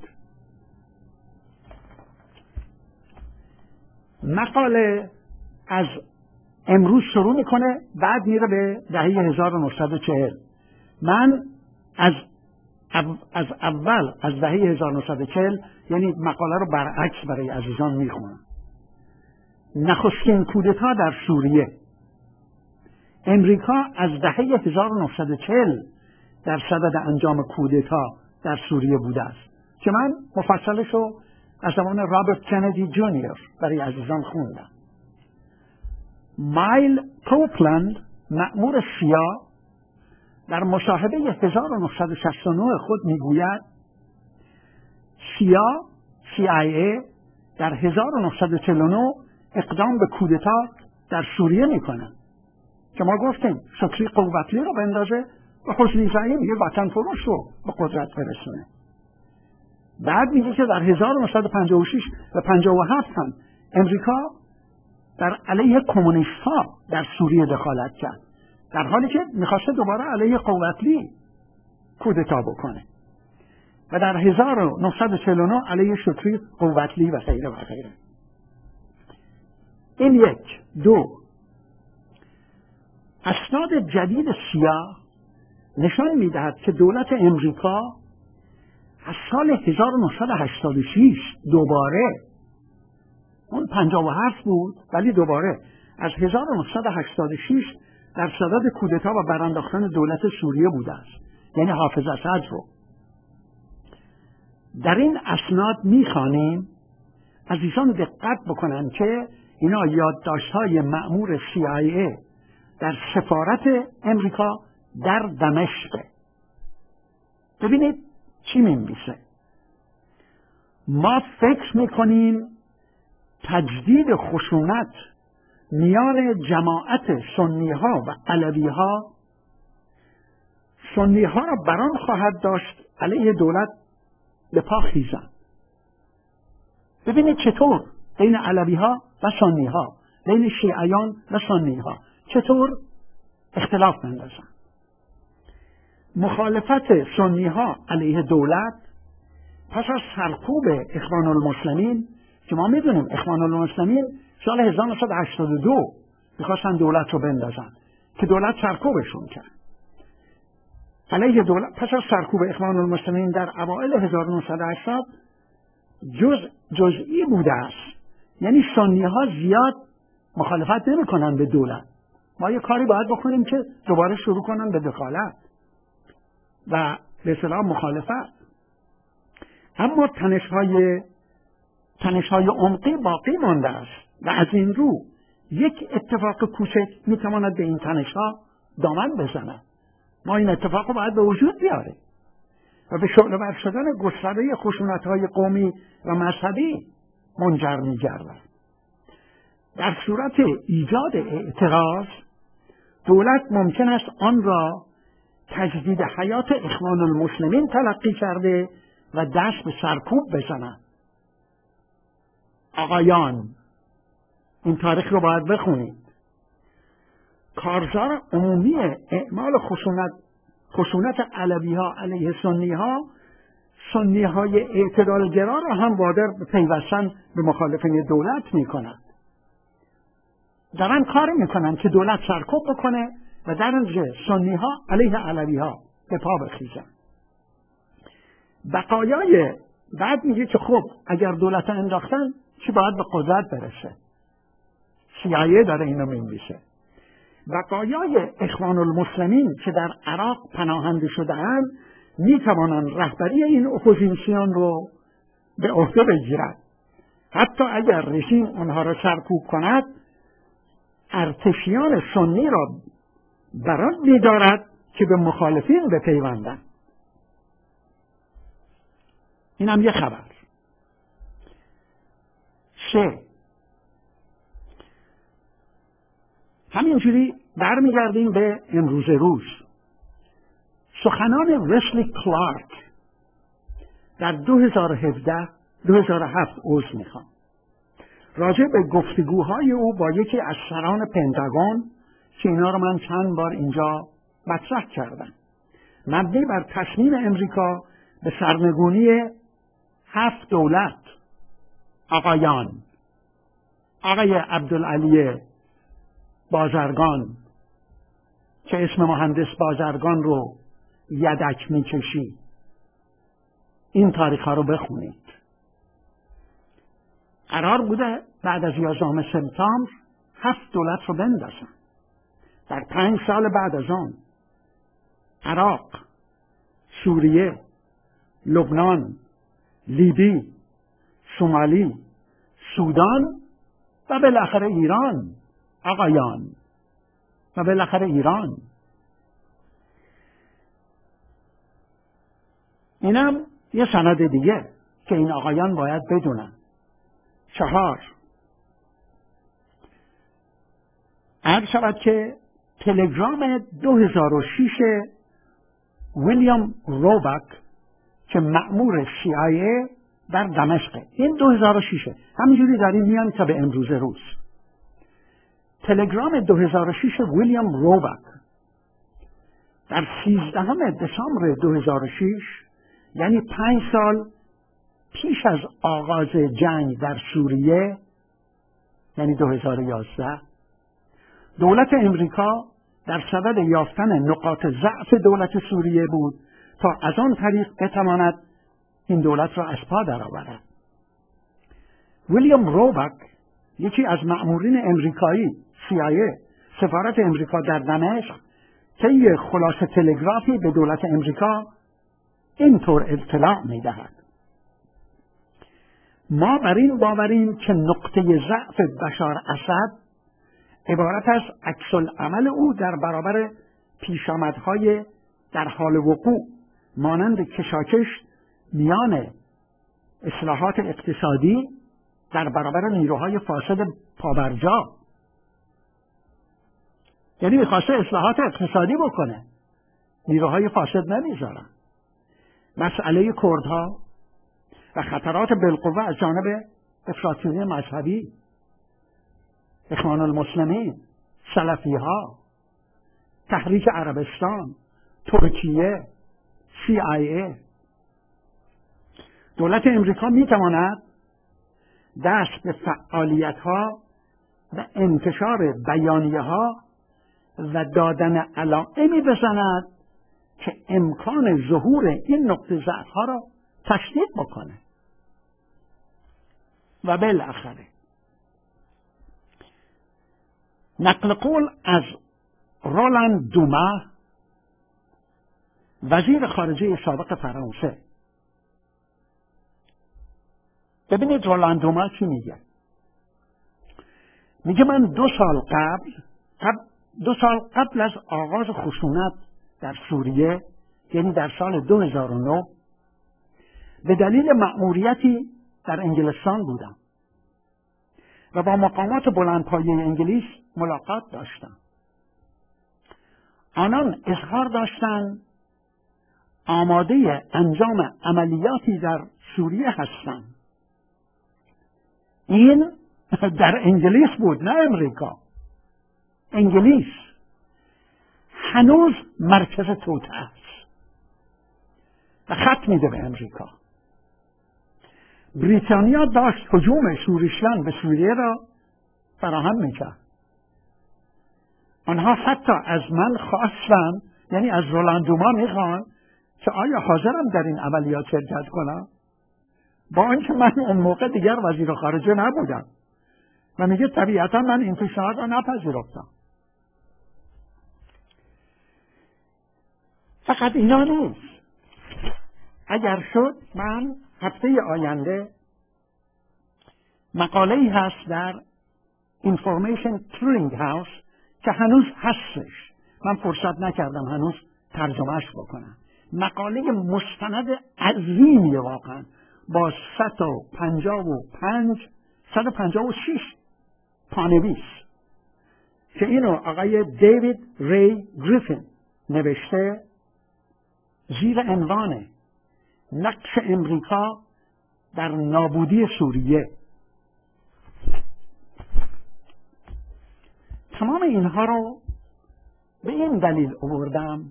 مقاله از امروز شروع میکنه، بعد میره به دهه هزار و نهصد و چهل. من از از اول از دهه هزار و نهصد و چهل، یعنی مقاله رو برعکس برای عزیزان میخونم. نخستین کودتا در سوریه. امریکا از دهه هزار و نهصد و چهل در صدد انجام کودتا در سوریه بوده است که من مفصلش رو از زمان رابرت کندی جونیور برای عزیزان خوندم. مایل کوپلند، مأمور سیا، در مصاحبه هزار و نهصد و شصت و نه خود میگوید سیا سی آی ای در هزار و نهصد و چهل و نه اقدام به کودتا در سوریه میکنه که ما گفتیم شکری قوتلی رو بندازه و حسنی زعیم یه وطن فروش رو به قدرت برسونه. بعد میگه که در هزار و نهصد و پنجاه و شش و پنجاه و هفت هم امریکا در علیه کمونیست ها در سوریه دخالت کرد، در حالی که میخواسته دوباره علیه قوتلی کودتا بکنه، و در هزار و نهصد و چهل و نه علیه شکری قوتلی و غیره و غیره. این یک. دو، اسناد جدید سیا نشان میدهد که دولت امریکا از سال هزار و نهصد و هشتاد و شش دوباره، اون پنجاه و هفت بود ولی دوباره از هزار و نهصد و هشتاد و شش در صدد کودتا و برانداختن دولت سوریه بوده است، یعنی حافظ اسد رو. در این اسناد میخوانیم عزیزان دقت بکنن که اینا یادداشت‌های مأمور سی آی ای در سفارت امریکا در دمشق. ببینید چی می‌نویسه: ما فکر میکنیم تجدید خشونت میان جماعت سنی ها و علوی ها سنی ها را بران خواهد داشت علیه دولت به پا خیزن. ببینید چطور بین علوی ها و سنی ها، بین شیعیان و سنی ها چطور اختلاف بندازن. مخالفت سنی ها علیه دولت پس از سرکوب اخوان المسلمین، که ما میدونیم اخوان المسلمین سال هزار و نهصد و هشتاد و دو میخواستن دولت رو بندازن که دولت سرکوبشون کرد. علیه دولت پس از سرکوب اخوان المسلمین در اوایل هزار و نهصد و هشتاد جز جزئی بوده است، یعنی سنی ها زیاد مخالفت نمی کنن به دولت. ما یه کاری باید بکنیم که دوباره شروع کنن به دخالت و به اصطلاح مخالفت. اما تنش‌های تنش‌های عمقی باقی مانده است و از این رو یک اتفاق کوچک میتواند به این تنش‌ها دامن بزند. ما این اتفاق رو باید به وجود بیاریم و به شعله‌ور شدن گسترده خشونت‌های قومی و مذهبی منجر می‌گردد. در صورت ایجاد اعتراض، دولت ممکن است آن را تجدید حیات اخوان المسلمین تلقی کرده و دست به سرکوب بزنند. آقایان، این تاریخ رو باید بخونید. کارزار عمومی اعمال خشونت خشونت علوی ها علیه سنی ها، سنی های اعتدال گرا را هم وادار به پیوستن به مخالفین دولت می کنند. دارن کار می کنند که دولت سرکوب بکنه و در نتیجه سنی ها علیه علوی ها به پا بخیزن. بقایای بعد میگه که خب اگر دولت انداختن چی باید به قدرت برسه؟ سی آی ای داره اینو می‌نویسه. بقایای اخوان المسلمین که در عراق پناهنده شده‌اند می‌توانند رهبری این اپوزیسیون رو به عهده بگیرند. حتی اگر رژیم آنها را سرکوب کند، ارتشیان سنی را بران می‌دارد که به مخالفین بپیوندند. اینم یه خبر. سه، همینجوری برمیگردیم به امروز روز. سخنان وسلی کلارک در دو هزار و هفده دو هزار و هفت عضو میخوام راجع به گفتگوهای او با یکی از سران پنتاگون که اینا رو من چند بار اینجا مطرح کردم، مبنی بر تصمیم امریکا به سرنگونی هفت دولت. آقایان، آقای عبدالعلی بازرگان که اسم مهندس بازرگان رو یدک میکشی، این تاریخ ها رو بخونید. قرار بوده بعد از یازدهم سپتامبر هفت دولت رو بندازن. در پنج سال بعد از آن عراق، سوریه، لبنان، لیبی، شمالی، سودان و بالاخره ایران. آقایان، و بالاخره ایران. اینم یه سند دیگه که این آقایان باید بدونن. چهار، عرض شود که تلگرام دو هزار و شش ویلیام روبک که مأمور سی آی ای در دمشق، این دو هزار و شش همینجوری داریم میان تا به امروز روز. تلگرام دو هزار و شش ویلیام روبک در سیزدهم دسامبر دو هزار و شش، یعنی پنج سال پیش از آغاز جنگ در سوریه، یعنی دو هزار و یازده، دولت امریکا در صدد یافتن نقاط ضعف دولت سوریه بود تا از آن طریق بتواند این دولت را از پا درآورد. ویلیام روبک یکی از مأمورین امریکایی سی آی ای سفارت امریکا در دمشق طی خلاصه تلگرافی به دولت امریکا اینطور اطلاع می‌دهد: ما بر این باوریم که نقطه ضعف بشار اسد عبارت از عکس‌العمل او در برابر پیشامدهای در حال وقوع مانند کشاکش میان اصلاحات اقتصادی در برابر نیروهای فاسد پابرجا. یعنی میخواسته اصلاحات اقتصادی بکنه، نیروهای فاسد نمیذارن. مسئله کردها و خطرات بالقوه از جانب افراطیون مذهبی، اخوان المسلمین، سلفی ها، تحریک عربستان، ترکیه، سی آی ای. دولت امریکا میتواند دست به فعالیت ها و انتشار بیانیه ها و دادن علائمی بزند که امکان ظهور این نقطه ضعف ها را تشدید بکنه. و بالاخره نقل قول از رولاند دوما، وزیر خارجه سابق فرانسه. ببینید رولاند دوما چی میگه. میگه من دو سال قبل دو سال قبل از آغاز خشونت در سوریه، یعنی در سال دو هزار و نه، به دلیل مأموریتی در انگلستان بودم و با مقامات بلندپایه انگلیس ملاقات داشتم. آنان اظهار داشتند آماده انجام عملیاتی در سوریه هستند. این در انگلیس بود، نه امریکا. انگلیس هنوز مرکز توطئه است و خط میده به امریکا. بریتانیا داشت هجوم شورشیان به سوریه را فراهم میکرد. آنها حتی از من خواستن، یعنی از رولان دوما میخوان که آیا حاضرم در این عملیات شرکت کنم، با آنکه من اون موقع دیگر وزیر خارجه نبودم و میگه طبیعتا من این پیشنهاد را نپذیرفتم. فقط اینا نیست. اگر شد من هفته آینده مقاله‌ای هست در Information Clearing House که هنوز هستش، من فرصت نکردم هنوز ترجمهش بکنم. مقاله مستند عظیمی واقعا با صد و پنجاه و پنج صد و پنجاه و شش پانویس که اینو آقای دیوید ری گریفین نوشته زیر عنوان نقش امریکا در نابودی سوریه. تمام اینها رو به این دلیل آوردم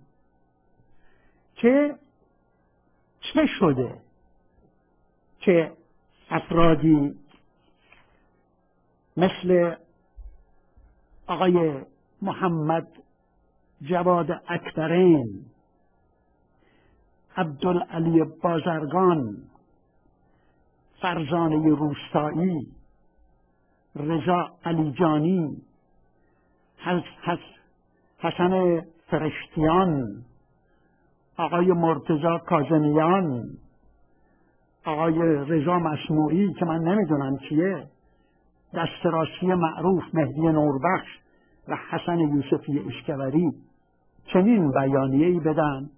که چه شده که افرادی مثل آقای محمد جواد اکبرین، عبدالعلی بازرگان، فرزانه روستایی، رضا علیجانی، حسن فرشتیان، آقای مرتضی کاظمیان، آقای رضا مسموعی که من نمیدونم کیه، دست راستی معروف مهدی نوربخش و حسن یوسفی اشکوری چنین بیانیه‌ای بدن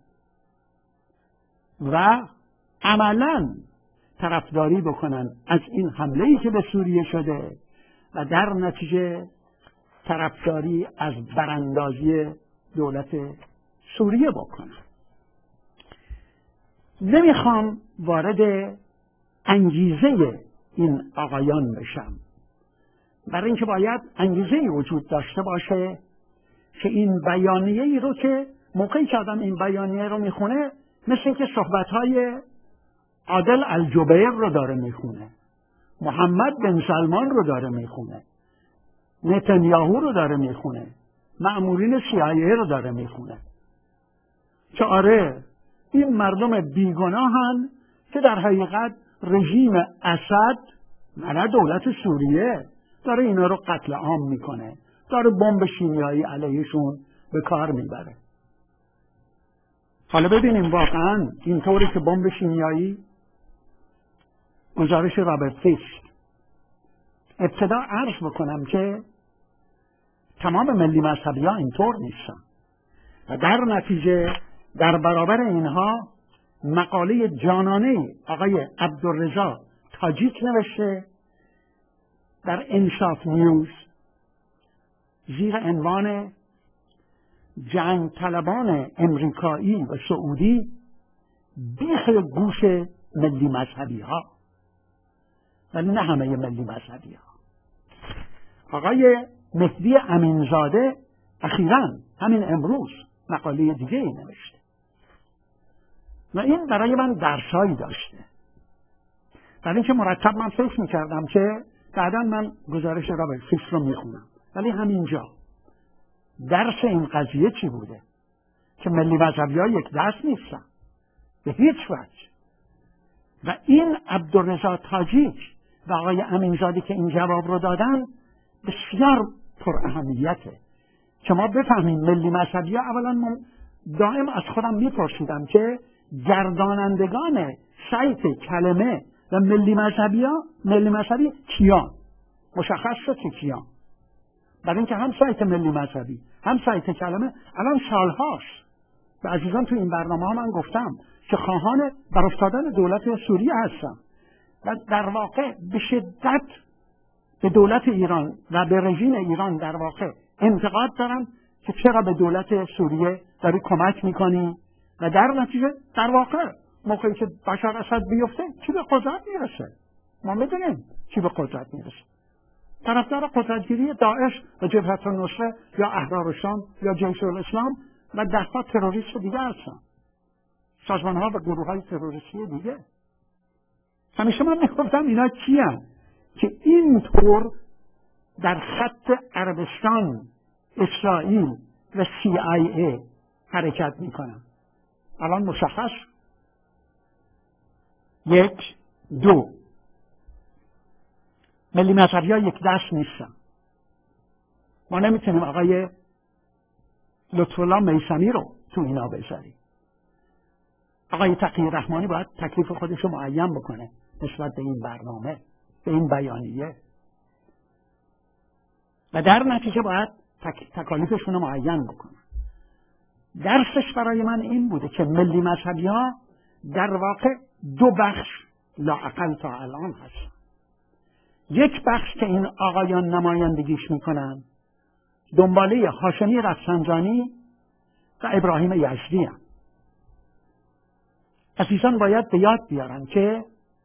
و عملاً طرفداری بکنن از این حمله‌ای که به سوریه شده و در نتیجه طرفداری از براندازی دولت سوریه بکنن. نمیخوام وارد انگیزه این آقایان بشم، برای اینکه باید انگیزه‌ای وجود داشته باشه که این بیانیه‌ای رو که موقعی که آدم این بیانیه رو میخونه مثل اینکه صحبت‌های عادل الجبیر رو داره میخونه، محمد بن سلمان رو داره میخونه، نتانیاهو رو داره میخونه، مأمورین سی آی ای رو داره میخونه که آره این مردم بیگناهن که در حقیقت رژیم اسد نه دولت سوریه داره اینا رو قتل عام میکنه، داره بمب شیمیایی علیهشون به کار میبره. حالا ببینیم واقعا اینطوری که بمب شیمیایی، گزارش رابرت فیست. ابتدا عرض بکنم که تمام ملی مذهبی ها اینطور نیستن و در نتیجه در برابر اینها مقاله جانانه آقای عبدالرضا تاجیک نوشته در انصاف نیوز زیر عنوان جنگ طلبان امریکایی و سعودی بیخ گوش ملی مذهبی ها، ولی نه همه ملی مذهبی ها. آقای مهدی امینزاده اخیراً همین امروز مقاله دیگه ای نوشته و این برای من درسایی داشته، برای اینکه مرتب من فکر میکردم که بعدا من گزارش را به فیس رو میخونم، ولی همینجا درس این قضیه چی بوده که ملی مذهبی ها یک دست نیستن به هیچ وجه. و این عبدالرضا تاجیک و آقای امینزاده که این جواب رو دادن بسیار پر اهمیته که ما بفهمیم ملی مذهبی ها. اولا من دائم از خودم میپرسیدم که گردانندگان سایت کلمه و ملی مذهبی ها ملی مذهبی کیان؟ مشخص شد که کیان، برای اینکه هم سایت ملی مذهبی هم سایت کلمه الان سالهاست و عزیزان تو این برنامه ها من گفتم که خواهان برافتادن دولت سوریه هستم و در واقع به شدت به دولت ایران و به رژیم ایران در واقع انتقاد دارم که چرا به دولت سوریه داری کمک میکنی و در نتیجه در واقع موقعی که بشار اسد بیفته چی به قدرت میرسه؟ ما میدونیم چی به قدرت میرسه. طرفدار قدرتگیری داعش و جبهت النصره یا احرار شام یا جیش الاسلام و دهها تروریست دیگه هستن، سازمان ها و گروه های تروریستی دیگه. همیشه من میگفتم اینا کیان که اینطور در خط عربستان، اسرائیل و سی آی ای حرکت میکنن. الان مشخص. یک دو ملی مذهبی ها یک دست نیستن. ما نمیتونیم آقای لطفالله میثمی رو تو اینا بذاریم. آقای تقی رحمانی باید تکلیف خودش رو معین بکنه نسبت به این برنامه، به این بیانیه، و در نتیجه باید تک... تکالیفشون رو معین بکنه. درسش برای من این بوده که ملی مذهبی ها در واقع دو بخش لااقل تا الان هست. یک بخش که این آقایان نمایندگیش میکنن دنباله هاشمی رفسنجانی و ابراهیم یزدی هم. عزیزان باید به یاد بیارن که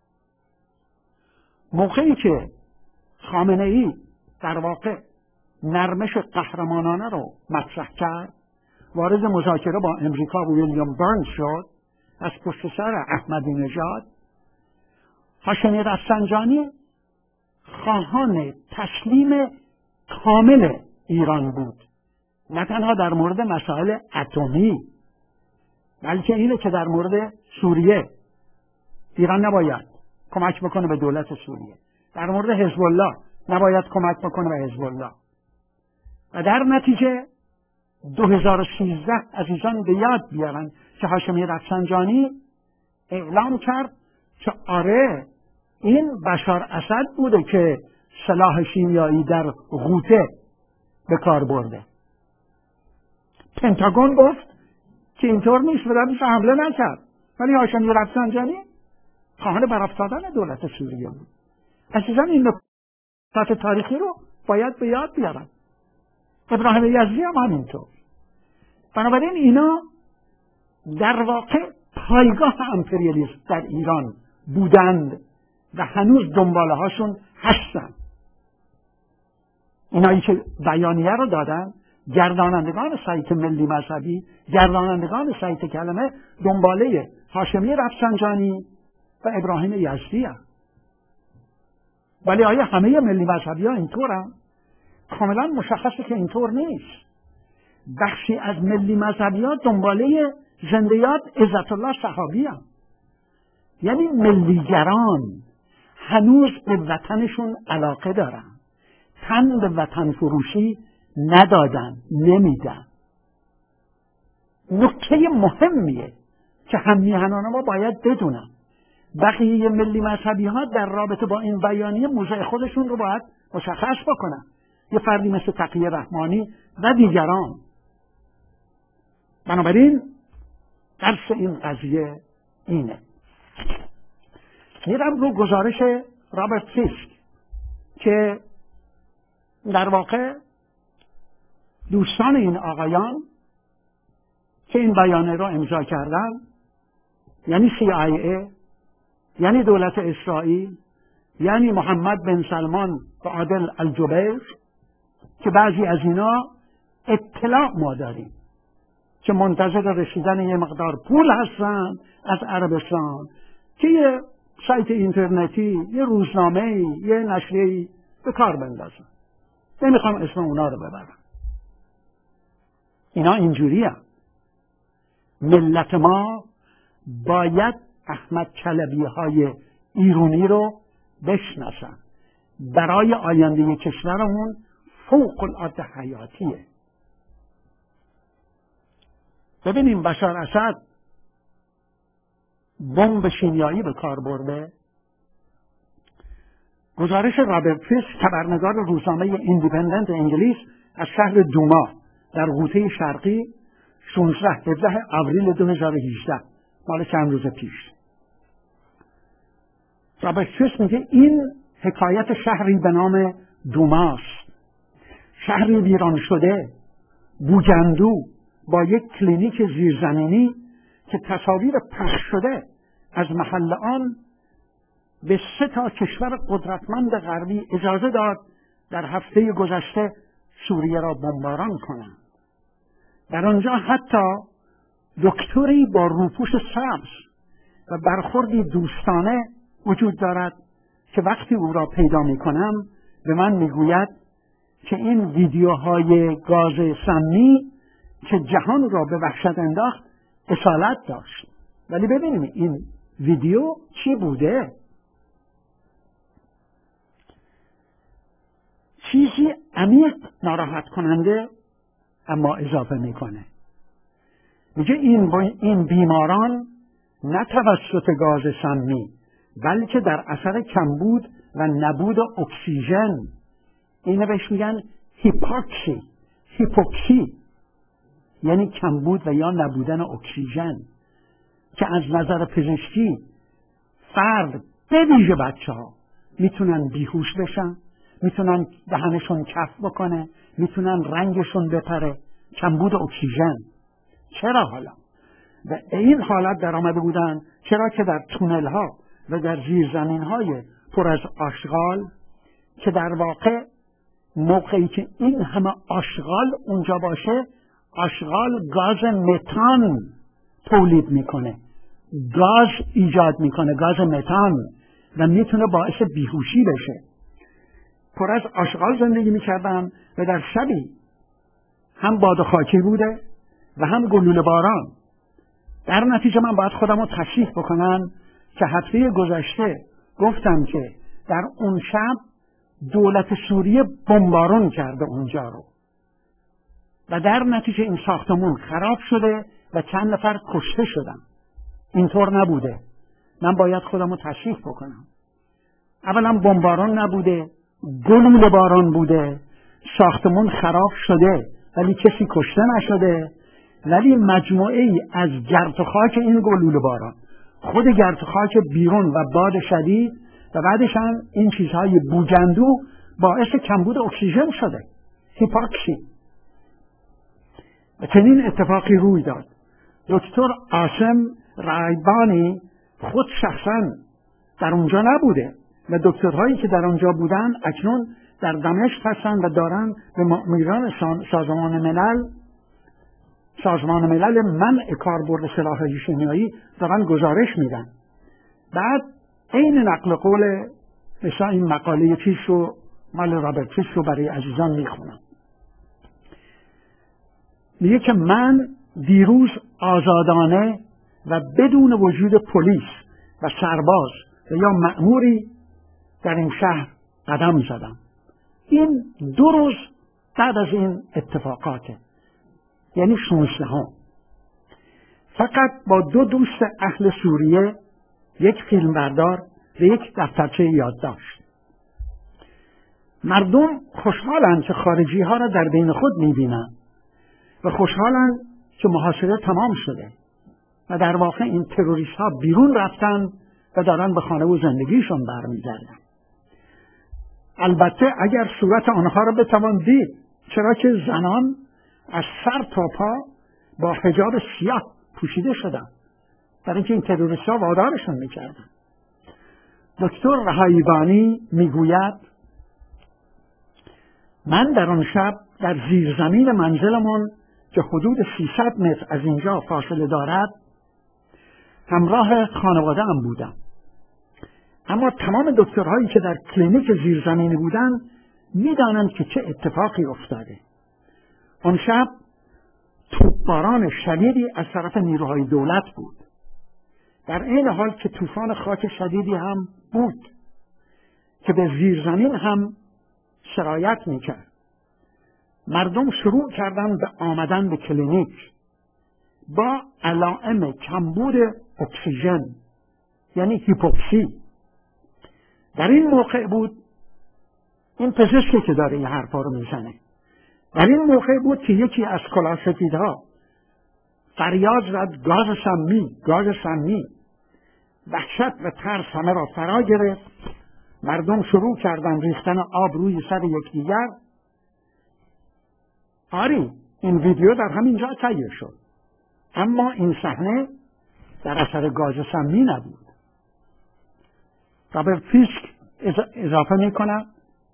موقعی که خامنه ای در واقع نرمش قهرمانانه رو مطرح کرد، وارد مذاکره با امریکا و ویلیام برنز شد از پشت سر احمدی نژاد، هاشمی رفسنجانی خواهان تسلیم کامل ایران بود، نه تنها در مورد مسائل اتمی، بلکه اینه که در مورد سوریه ایران نباید کمک بکنه به دولت سوریه، در مورد حزب الله نباید کمک بکنه به حزب الله. و در نتیجه دو هزار و سیزده عزیزان به یاد بیارن که هاشمی رفسنجانی اعلام کرد که آره این بشار اسد بوده که سلاح شیمیایی در غوطه به کار برده. پنتاگون گفت که اینطور نیست و درش حمله نکرد، ولی هاشمی رفسنجانی خواهان برافتادن دولت سوریه بود. عزیزان این نکات تاریخی رو باید به یاد بیارن. ابراهیم یزدی هم همینطور. بنابراین اینا در واقع پایگاه امپریالیسم در ایران بودند و هنوز دنباله هاشون هستن. اینایی که بیانیه رو دادن گردانندگان سایت ملی مذهبی، گردانندگان سایت کلمه دنباله هاشمی رفسنجانی و ابراهیم یزدی هم. ولی آیا همه ملی مذهبی ها اینطور هم؟ کاملا مشخصه که اینطور نیست. بخشی از ملی مذهبی ها دنباله زندیات عزت الله صحابی هم. یعنی ملیگران هنوز به وطنشون علاقه دارن، تن به وطن فروشی ندادن، نمیدن. نکته مهمیه که هم میهنان ما باید بدونن. بقیه ملی مذهبی ها در رابطه با این بیانیه موضع خودشون رو باید مشخص بکنن. یه فردی مثل تقی رحمانی و دیگران. بنابراین درس این قضیه اینه. میرم رو گزارش رابرت فیسک که در واقع دوستان این آقایان که این بیانیه رو امضا کردن، یعنی سی آی ای، یعنی دولت اسرائیل، یعنی محمد بن سلمان و عادل الجبیر، که بعضی از اینا اطلاع ما داریم که منتظر رسیدن یه مقدار پول هستن از عربستان که یه سایت اینترنتی، یه روزنامه، یه نشریه‌ای به کار بندازن. نمیخوام اسم اونا رو ببرم. اینا اینجوری هم. ملت ما باید احمد چلبی های ایرانی رو بشناسن. برای آینده کشورمون فوق العاده حیاتیه. ببینیم بشار اسد بمب شیمیایی به کار برده. گزارش رابرت فیسک، خبرنگار روزنامه ایندیپندنت انگلیس از شهر دوما در غوطه شرقی، شانزده هفده آوریل دو هزار و هجده، مال چند روز پیش. رابرت فیسک میگه این حکایت شهری به نام دوماست، شهری ویران شده بوجندو با یک کلینیک زیرزمینی که تصاویر پخش شده از محل آن به سه تا کشور قدرتمند غربی اجازه داد در هفته گذشته سوریه را بمباران کنند. در آنجا حتی دکتری با روپوش سبز و برخوردی دوستانه وجود دارد که وقتی او را پیدا می کنم به من می گوید که این ویدیوهای گاز سمی که جهان را به وحشت انداخت اصالت داشت. ولی ببینیم این ویدیو چی بوده؟ چیزی عمیق ناراحت کننده اما اضافه میکنه. میگه این این بیماران نه توسط گاز سمی بلکه در اثر کمبود و نبود اکسیژن، اینو بهش میگن هیپوکسی، هیپوکسی یعنی کمبود و یا نبودن اکسیژن، که از نظر پزشکی فرد به ویژه بچه ها میتونن بیهوش بشن، میتونن دهنشون کف بکنه، میتونن رنگشون بپره، کمبود اکسیژن. چرا حالا؟ و این حالت در آمده بودن چرا که در تونل ها و در زیرزمین های پر از آشغال، که در واقع موقعی که این همه آشغال اونجا باشه، آشغال گاز متان تولید میکنه، گاز ایجاد میکنه، گاز متان، و میتونه باعث بیهوشی بشه. پر از آشغال زندگی میکردن و در شبی هم باد خاکی بوده و هم گلوله باران. در نتیجه من باید خودم رو تصحیح بکنم که هفته گذشته گفتم که در اون شب دولت سوریه بمباران کرده اونجا رو و در نتیجه این ساختمون خراب شده و چند نفر کشته شدن. اینطور نبوده. من باید خودم رو تصحیح بکنم. اولا بمباران نبوده، گلوله باران بوده، ساختمون خراب شده ولی کسی کشته نشده، ولی مجموعه ای از گرد و خاک این گلوله باران، خود گرد و خاک بیرون و باد شدید و بعدش هم این چیزهای بوجندو باعث کمبود اکسیژن شده، هیپوکسی. و چنین اتفاقی روی داد. دکتر عاصم رایبانی خود شخصا در اونجا نبوده و دکترهایی که در آنجا بودن اکنون در دمشق هستند و دارن به مأموران سازمان ملل سازمان ملل منع کاربرد سلاح‌های شیمیایی دارن گزارش میدن. بعد این نقل قول مثلا این مقاله چیز رو مال رابرت فیش رو برای عزیزان میخونم. میگه که من دیروز آزادانه و بدون وجود پلیس و سرباز و یا مأموری در این شهر قدم زدم. این دو روز بعد از این اتفاقاته، یعنی شانزده ها. فقط با دو دوست اهل سوریه، یک فیلمبردار و یک دفترچه یادداشت. مردم خوشحالند که خارجی ها را در بین خود میبینند و خوشحالند که محاصره تمام شده و در واقع این تروریست ها بیرون رفتن و دارن به خانه و زندگیشون برمیگردن. البته اگر صورت آنها را بتوان دید، چرا که زنان از سر تا پا با حجاب سیاه پوشیده شدن، برای اینکه این تروریست ها وادارشون میکردن. دکتر رهایبانی میگوید من در آن شب در زیرزمین منزلمون که حدود سیصد متر از اینجا فاصله دارد همراه خانواده ام بودم، اما تمام دکترهایی که در کلینیک زیرزمینی بودن میدانند که چه اتفاقی افتاده. آن شب توپباران شدیدی از طرف نیروهای دولت بود، در این حال که طوفان خاک شدیدی هم بود که به زیرزمین هم سرایت میکرد. مردم شروع کردن به آمدن به کلینیک با علائم کمبود اکسیژن، یعنی هیپوکسی. در این موقع بود، این پزشکی که داره این حرفا رو میزنه، در این موقع بود که یکی از کلاسفیدها فریاد زد گاز سمی، گاز سمی. وحشت و ترس همه را فرا گرفت. مردم شروع کردن ریختن آب روی سر یکدیگر. آری این ویدیو در همین جا تهیه شد، اما این صحنه در اثر گاز سمی نبود. رابرت فیسک اضافه میکنه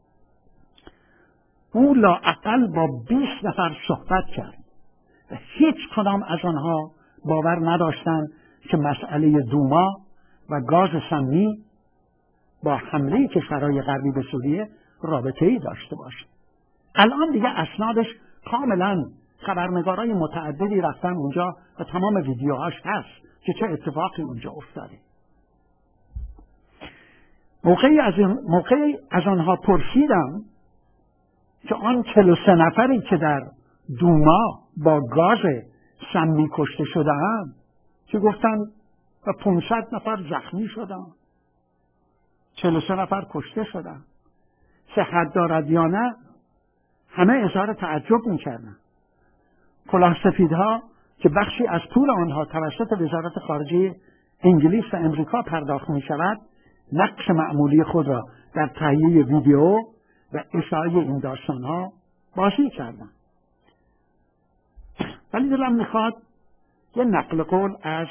او لااقل با بیست نفر صحبت کرد و هیچ کدام از آنها باور نداشتند که مسئله دوما و گاز سمی با حمله کشورهای غربی به سوریه رابطه‌ای داشته باشه. الان دیگه اسنادش کاملا خبرنگارای متعددی رفتن اونجا و تمام ویدیوهاش هست که چه اتفاقی اونجا افتاده. موقعی از, موقعی از آنها پرسیدم که آن چهل و سه نفری که در دوما با گاز سمی کشته شده‌اند، که گفتن و پانصد نفر زخمی شدن، چهل و سه نفر کشته شدن، صحت دارد یا نه، همه اظهار تعجب می‌کردند. کلاه سفیدها که بخشی از پول آنها توسط وزارت خارجه انگلیس و امریکا پرداخت می‌شود، نقش معمولی خود را در تهیه ویدیو و اشاعه این داستان‌ها بازی کردند. ولی دلم می‌خواد یه نقل قول از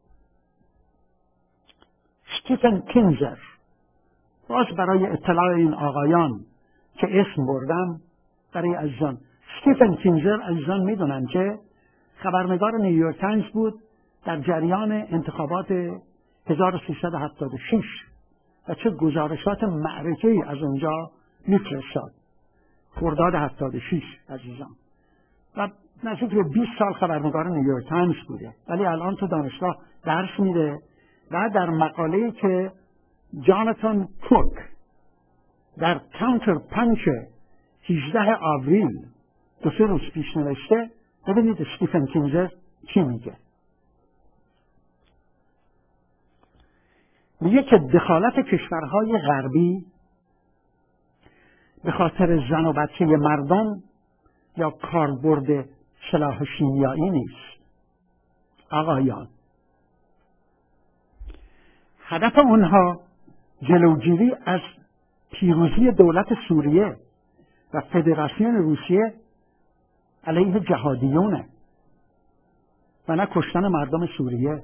استیفن کینزر، باز برای اطلاع این آقایان که اسم بردم برای عزیزان. استیفن کینزر عزیزان میدونن که خبرنگار نیویورک تایمز بود در جریان انتخابات هزار و سیصد و هفتاد و شش و چه گزارشات معرکه‌ای از اونجا میفرستاد. خرداد هفتاد و شش عزیزان، و نزدیک به بیست سال خبرنگار نیویورک تایمز بوده، ولی الان تو دانشگاه درس میده و در مقاله‌ای که جاناتان کوک در کانتر پنچ هجدهم آوریل دو سه روز پیش نوشته، ببینید استیفن کینزر چی میگه. میگه که دخالت کشورهای غربی به خاطر زن و بچه مردم یا کاربرد سلاح شیمیایی نیست. آقایان، هدف اونها جلوگیری از پیروزی دولت سوریه و فدراسیون روسیه علیه جهادیونه و نه کشتن مردم سوریه.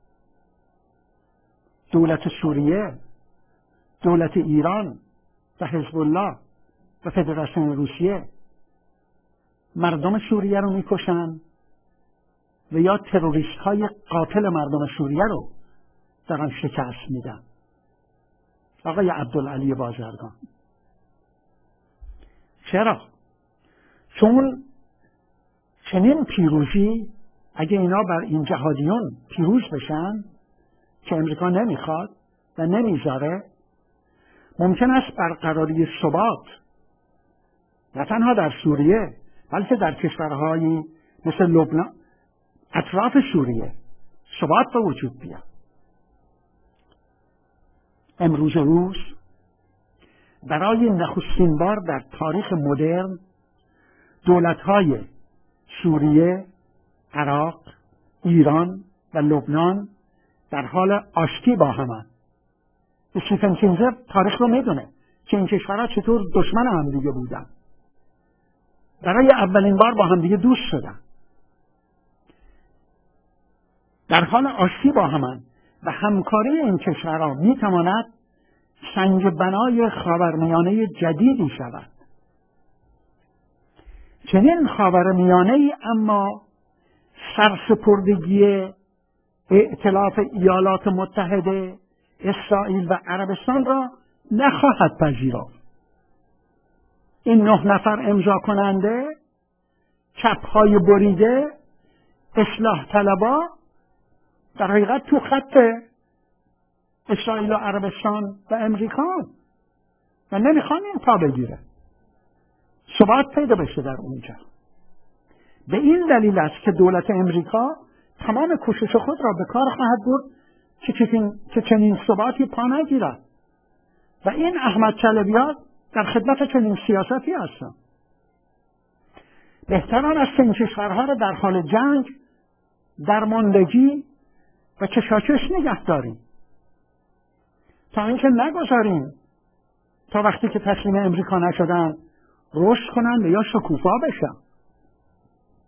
دولت سوریه، دولت ایران و حزب الله و فدراسیون روسیه مردم سوریه رو میکشن و یا تروریست های قاتل مردم سوریه رو در آن شکست میدن. آقای عبدالعلی بازرگان، چرا؟ چون چنین پیروزی اگه اینا بر این جهادیون پیروز بشن که امریکا نمیخواد و نمیذاره، ممکن است برقراری ثبات نه تنها در سوریه بلکه در کشورهایی مثل لبنان اطراف سوریه ثبات به وجود بیاد. امروز روز برای نخستین بار در تاریخ مدرن دولت‌های سوریه، عراق، ایران و لبنان در حال آشتی با همند. استیفن کینزر تاریخ رو میدونه که این کشورها چطور دشمن هم دیگه بودن. برای اولین بار با هم دیگه دوست شدن. در حال آشتی با همند و همکاری این کشورها میتواند سنگ بنای خاورمیانه جدیدی شود. چنین خاورمیانه‌ای اما سرسپردگی ائتلاف ایالات متحده، اسرائیل و عربستان را نخواهد پذیرفت. این نه نفر امضا کننده، چپ‌های بریده، اصلاح طلبا در حقیقت تو خط اسرائیل و عربستان و امریکا و نمیخوان این پا بگیره، ثبات پیدا بشه در اونجا. به این دلیل است که دولت امریکا تمام کوشش خود را به کار خواهد برد که چنین, که چنین ثباتی پا نگیرد و این احمد چلبیات در خدمت چنین سیاستی هستند. بهتران است که این کشورها را در حال جنگ، درماندگی و کشاکش نگه داریم تا اینکه نگذاریم تا وقتی که تسلیم امریکا نشدن رشد کنند یا شکوفا بشن.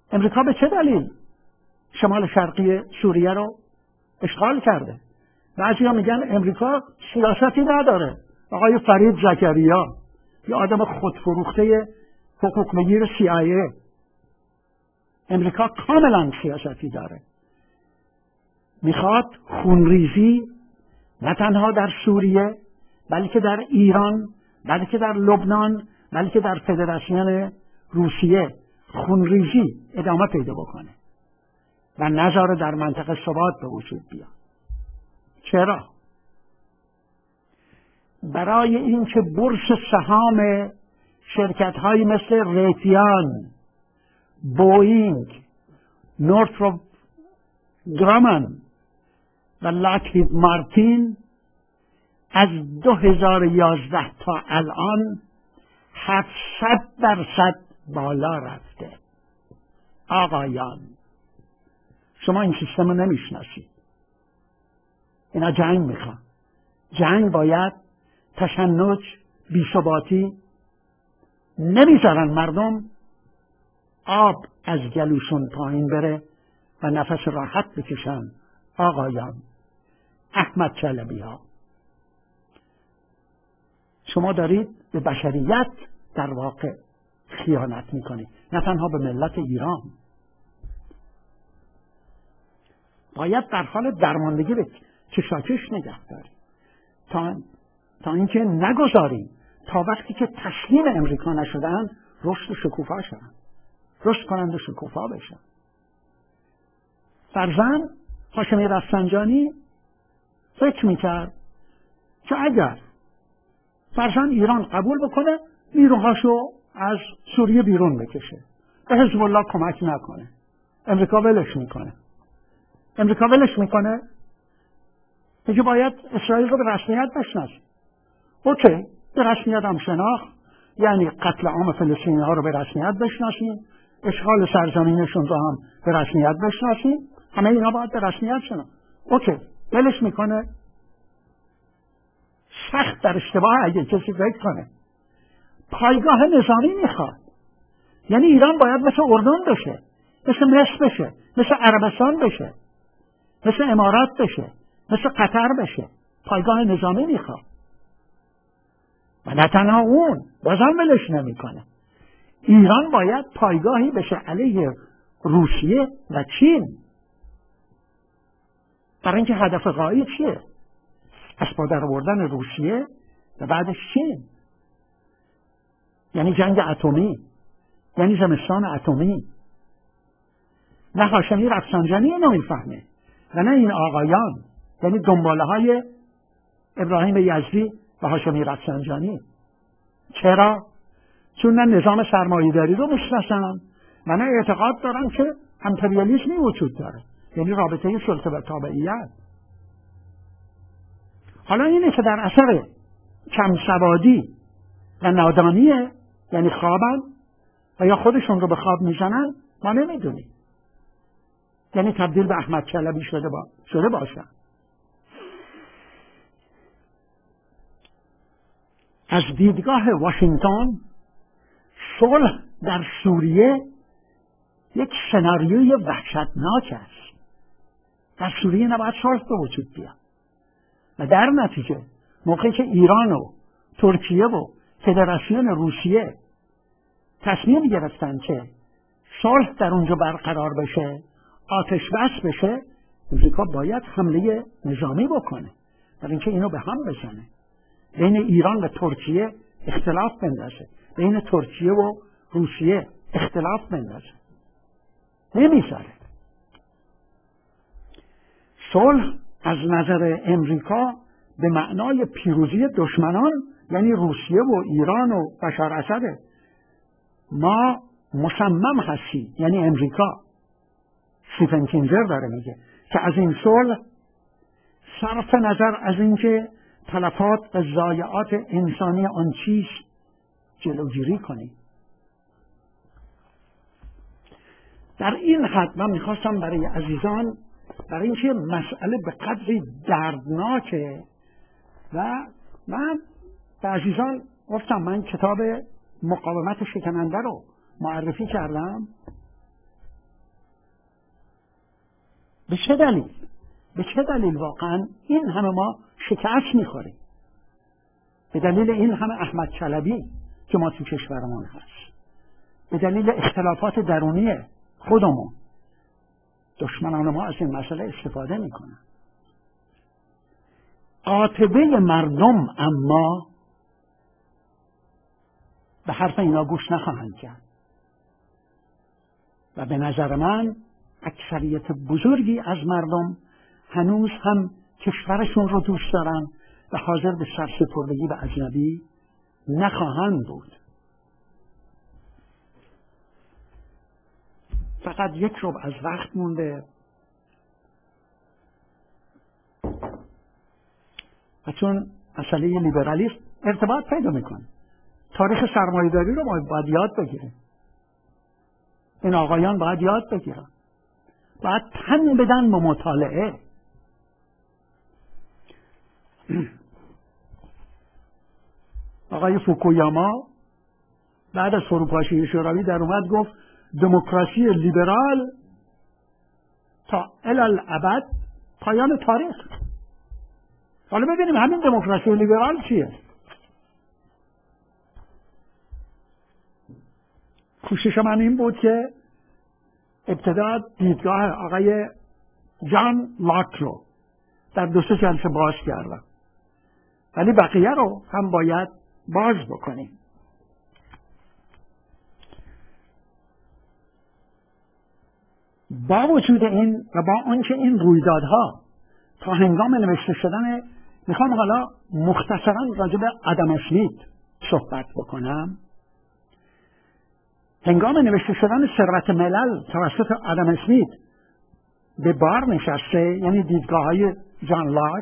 امریکا به چه دلیل شمال شرقی سوریه رو اشغال کرده؟ بعضی ها میگن امریکا سیاستی نداره. آقای فرید زکریا یه آدم خودفروخته حقوق بگیر سی آی ای، امریکا کاملا سیاستی داره. میخواد خونریزی نه تنها در سوریه بلکه در ایران، بلکه در لبنان، بلکه در فدراسیون روسیه خونریزی ادامه پیدا بکنه و نذاره در منطقه ثبات به وجود بیاد. چرا؟ برای اینکه بورس سهام شرکت‌هایی مثل ریتیان، بوئینگ، نورتروپ گرامن و لاکهید مارتین از دو هزار و یازده تا الان هفتصد درصد بالا رفته. آقایان، شما این سیستم رو نمیشناسید. اینا جنگ میخوان. جنگ باید تشنج، بی‌ثباتی، نمیذارن مردم آب از گلوشون پایین بره و نفس راحت بکشن. آقایان، احمد چلبی ها، شما دارید به بشریت در واقع خیانت میکنید، نه تنها به ملت ایران. باید در حال درماندگی به کشاکش نگه داریم تا تا اینکه نگذاریم تا وقتی که تسلیم امریکا نشدن رشد و شکوفا شدن، رشد کنند و شکوفا بشن. فرزن هاشمی رفسنجانی فکر میکرد که اگر فرزن ایران قبول بکنه نیروهاشو از سوریه بیرون بکشه، به حزب الله کمک نکنه، امریکا ولش میکنه. امریکا ولش میکنه میگه باید اسرائیل رو به رسمیت بشناسیم. اوکی، به رسمیت هم شناخت، یعنی قتل عام فلسطینی ها رو به رسمیت بشناسیم، اشغال سرزمینشون رو هم به رسمیت بشناسیم، همه اینا باید به رسمیت شناخت. اوکی، ولش میکنه. سخت در اشتباه اگه کسی فکر کنه پایگاه نظامی میخواد، یعنی ایران باید مثل اردن بشه، مثل مصر بشه، مثل عربستان بشه، مثل امارات بشه، مثل قطر بشه. پایگاه نظامی میخواد و نه تنها اون، بازم ولش نمیکنه. ایران باید پایگاهی بشه علیه روسیه و چین. برای اینکه هدف غایی چیه؟ از پادر آوردن روسیه و بعدش چین، یعنی جنگ اتمی، یعنی زمستان اتمی. نه هاشمی رفسنجانی اینو میفهمه و نه این آقایان، یعنی دنباله های ابراهیم یزدی و هاشمی رفسنجانی. چرا؟ چون نه نظام سرمایه‌داری رو میشناسن و نه اعتقاد دارن که امپریالیسمی وجود داره، یعنی رابطه سلطه و تابعیت. حالا اینه که در اثر کم سوادی و نادانیه، یعنی خوابن و یا خودشون رو به خواب میزنن، ما نمیدونیم، یعنی تبدیل به احمد چلبی شده با شده باشن. از دیدگاه واشنگتن صلح در سوریه یک سناریوی وحشتناک است. در سوریه نباید صلح به وجود بیاد و در نتیجه موقعی که ایران و ترکیه و فدراسیون روسیه تصمیم گرفتن که صلح در اونجا برقرار بشه، آتش بس بشه، امریکا باید حمله نظامی بکنه برای اینکه اینو به هم بزنه، بین ایران و ترکیه اختلاف بندازه، بین ترکیه و روسیه اختلاف بندازه. نمیذاره. صلح از نظر امریکا به معنای پیروزی دشمنان، یعنی روسیه و ایران و بشار اسده. ما مصمم هستیم، یعنی امریکا، استیفن کینزر داره میگه که از این صلح صرف نظر از اینکه تلفات و ضایعات انسانی آن چیز جلوگیری کنیم. در این حد من میخواستم برای عزیزان، برای اینکه مسئله به قدری دردناکه و من به عزیزان گفتم من کتاب مقاومت شکننده رو معرفی کردم به چه دلیل؟ به چه دلیل واقعا این همه ما شکست میخوریم؟ به دلیل این همه احمد چلبی که ما تو کشورمون هست، به دلیل اختلافات درونی خودمون. دشمنان ما از این مسئله استفاده میکنن. عاطفه مردم اما به حرف اینا گوش نخواهند کرد و به نظر من اکثریت بزرگی از مردم هنوز هم کشورشون رو دوست دارن و حاضر به سرسپردگی به اجنبی نخواهند بود. فقط یک ربع از وقت مونده و چون مسئله لیبرالیسم ارتباط پیدا میکنه، تاریخ سرمایه‌داری رو باید, باید یاد بگیره. این آقایان باید یاد بگیرن، باید تن بدن به مطالعه. آقای فوکویاما بعد از فروپاشی شوروی در اومد گفت دموکراسی لیبرال تا الالابد پایان تاریخ. حالا ببینیم همین دموکراسی لیبرال چیه؟ کوشش من این بود که ابتدا دیدگاه آقای جان لاک رو در دو سه جلسه باز کردم، ولی بقیه رو هم باید باز بکنیم. با وجود این و با آنکه این رویدادها تا هنگام نوشته شدن، میخوام حالا مختصرا راجع به آدم اسمیت صحبت بکنم. هنگام نوشته شدن ثروت ملل توسط آدم اسمیت به بار نشسته، یعنی دیدگاه های جان لاک،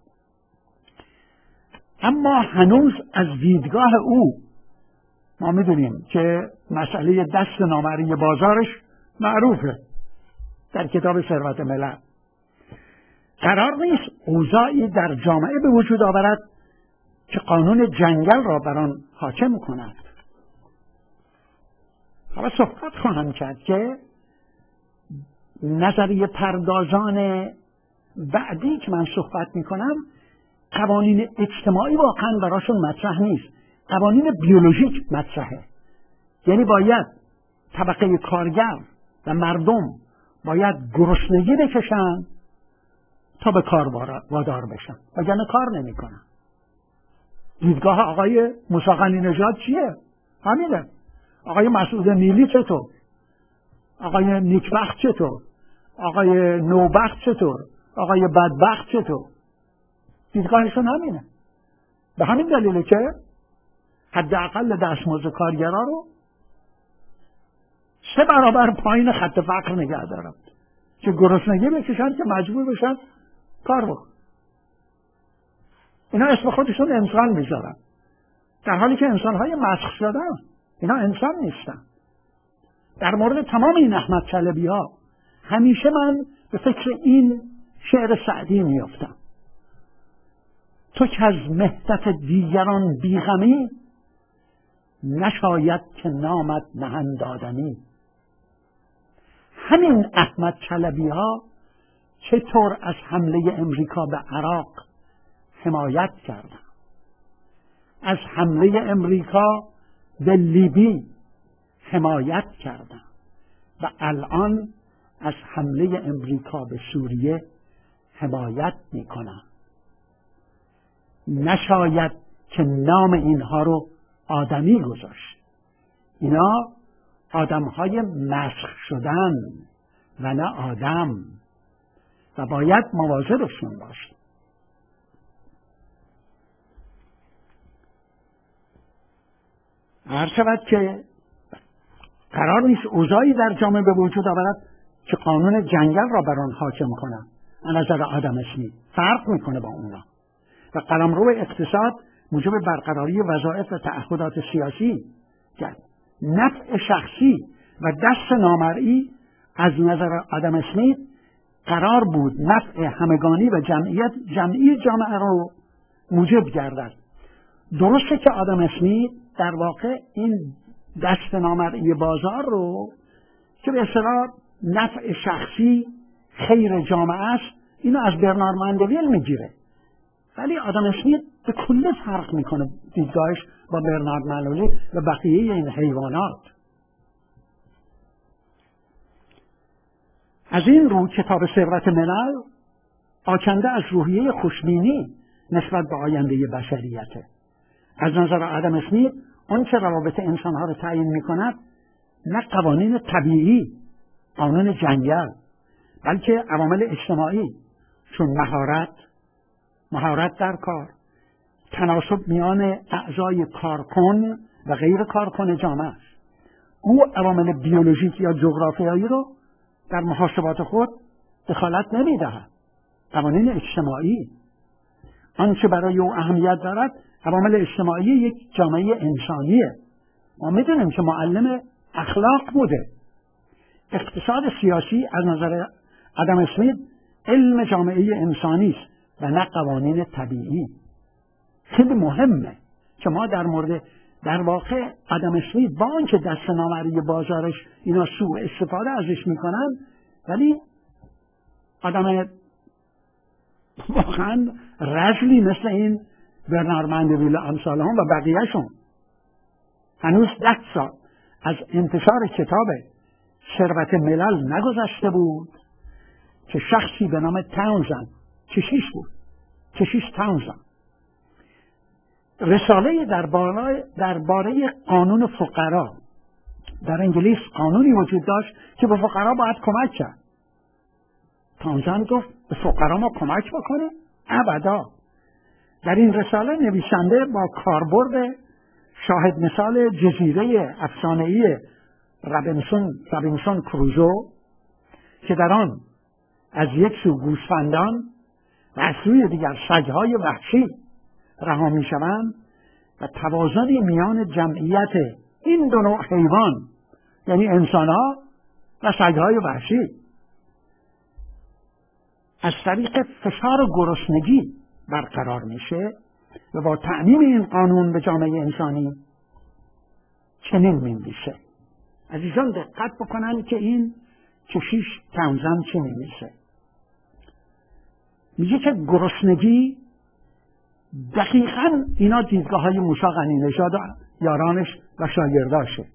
اما هنوز از دیدگاه او ما میدونیم که مسئله دست نامرئی بازارش معروفه در کتاب ثروت ملل. قرار نیست اوضاعی در جامعه به وجود آورد که قانون جنگل را بر آن حاکم کند. حالا صحبت خواهم کرد که نظریه پردازان بعدی که من صحبت میکنم قوانین اجتماعی واقعا براشون مطرح نیست، قوانین بیولوژیک مطرحه. یعنی باید طبقه کارگر و مردم باید گرسنگی بکشن تا به کار وادار بشن، وگرنه کار نمیکنن. دیدگاه آقای موسی قنی نژاد چیه؟ همینه. آقای مسعود نیلی چطور؟ آقای نیکبخت چطور؟ آقای نوبخت چطور؟ آقای بدبخت چطور؟ دیدگاهشون همینه. به همین دلیله که حداقل دستمزد کارگرا رو سه برابر پایین خط فقر نگه دارن که گرسنگی بکشن که مجبور بشن کار بکنن. اینا اسم خودشون انسان میذارن، در حالی که انسان‌های مسخ شدن. اینا انسان نیستن. در مورد تمام این احمد چلبی ها همیشه من به فکر این شعر سعدی میافتم: تو که از مهدت دیگران بیغمی، نشاید که نامت نهند آدمی. همین احمد چلبی ها چطور از حمله امریکا به عراق حمایت کردن، از حمله امریکا به لیبی حمایت کردن و الان از حمله امریکا به سوریه حمایت میکنن. نشاید که نام اینها رو آدمی گذاشت. اینا آدمهای مسخ شدن و نه آدم و باید مواظبشون باشیم. هر شود که قرار نیست اوضاعی در جامعه به وجود آورد که قانون جنگل را بر آن حاکم کنند. از نظر آدم اسمیت فرق میکنه با اونا و قلمرو اقتصاد موجب برقراری وظایف و تعهدات سیاسی کرد. نفع شخصی و دست نامرئی از نظر آدم اسمیت قرار بود نفع همگانی و جمعیت جمعی جامعه رو موجب گردد. درسته که آدم اسمیت در واقع این دست نامرئی بازار رو که به اصطلاح نفع شخصی خیر جامعه است، اینو از برنارد مندویل میگیره. ولی آدم اسمیت به کلی فرق میکنه دیدگاهش با برنارد مندویل و بقیه این حیوانات. از این رو کتاب ثروت ملل آکنده از روحیه خوشبینی نسبت به آینده بشریته. از نظر آدم اسمیت اون که روابط انسانها رو تعیین میکند نه قوانین طبیعی، قانون جنگل، بلکه عوامل اجتماعی چون مهارت، مهارت در کار، تناسب میان اعضای کارکن و غیر کارکن جامعه است. او عوامل بیولوژیک یا جغرافیایی رو در محاسبات خود دخالت نمیدهد. قوانین اجتماعی آنچه برای او اهمیت دارد عوامل اجتماعی یک جامعه انسانیه. ما میدونیم که معلم اخلاق بوده. اقتصاد سیاسی از نظر آدم اسمیت علم جامعه انسانی است و نه قوانین طبیعی. خیلی مهمه که ما در مورد در واقع آدم اسمیت با آنکه دست نامری بازارش اینا سوء استفاده ازش میکنن، ولی آدم واقعا رجلی مثل این برنارد مندویل امثال هم و بقیهشون. هنوز ده سال از انتشار کتاب ثروت ملل نگذشته بود که شخصی به نام تاونزند، کشیش بود، کشیش تاونزند، رساله درباره درباره قانون فقرا، در انگلیس قانونی وجود داشت که به فقرا باید کمک کرد. تاونزند گفت به فقرا ما کمک بکنه؟ ابدا. در این رساله نویسنده با کاربرد شاهد مثال جزیره افسانه‌ای رابینسون رابینسون کروزو که در آن از یک سو گوسفندان و از سوی دیگر سگ‌های وحشی رها می‌شوند و توازنی میان جمعیت این دو نوع حیوان یعنی انسان‌ها و سگ‌های وحشی از طریق فشار گرسنگی برقرار میشه و با تعمیم این قانون به جامعه انسانی چنین می‌نویسه. عزیزان دقت بکنن که این کشیش تاونزند چه می‌نویسه. میگه که گرسنگی دقیقاً اینا دیدگاه های موسی غنی‌نژاد و یارانش و شاگرداشه.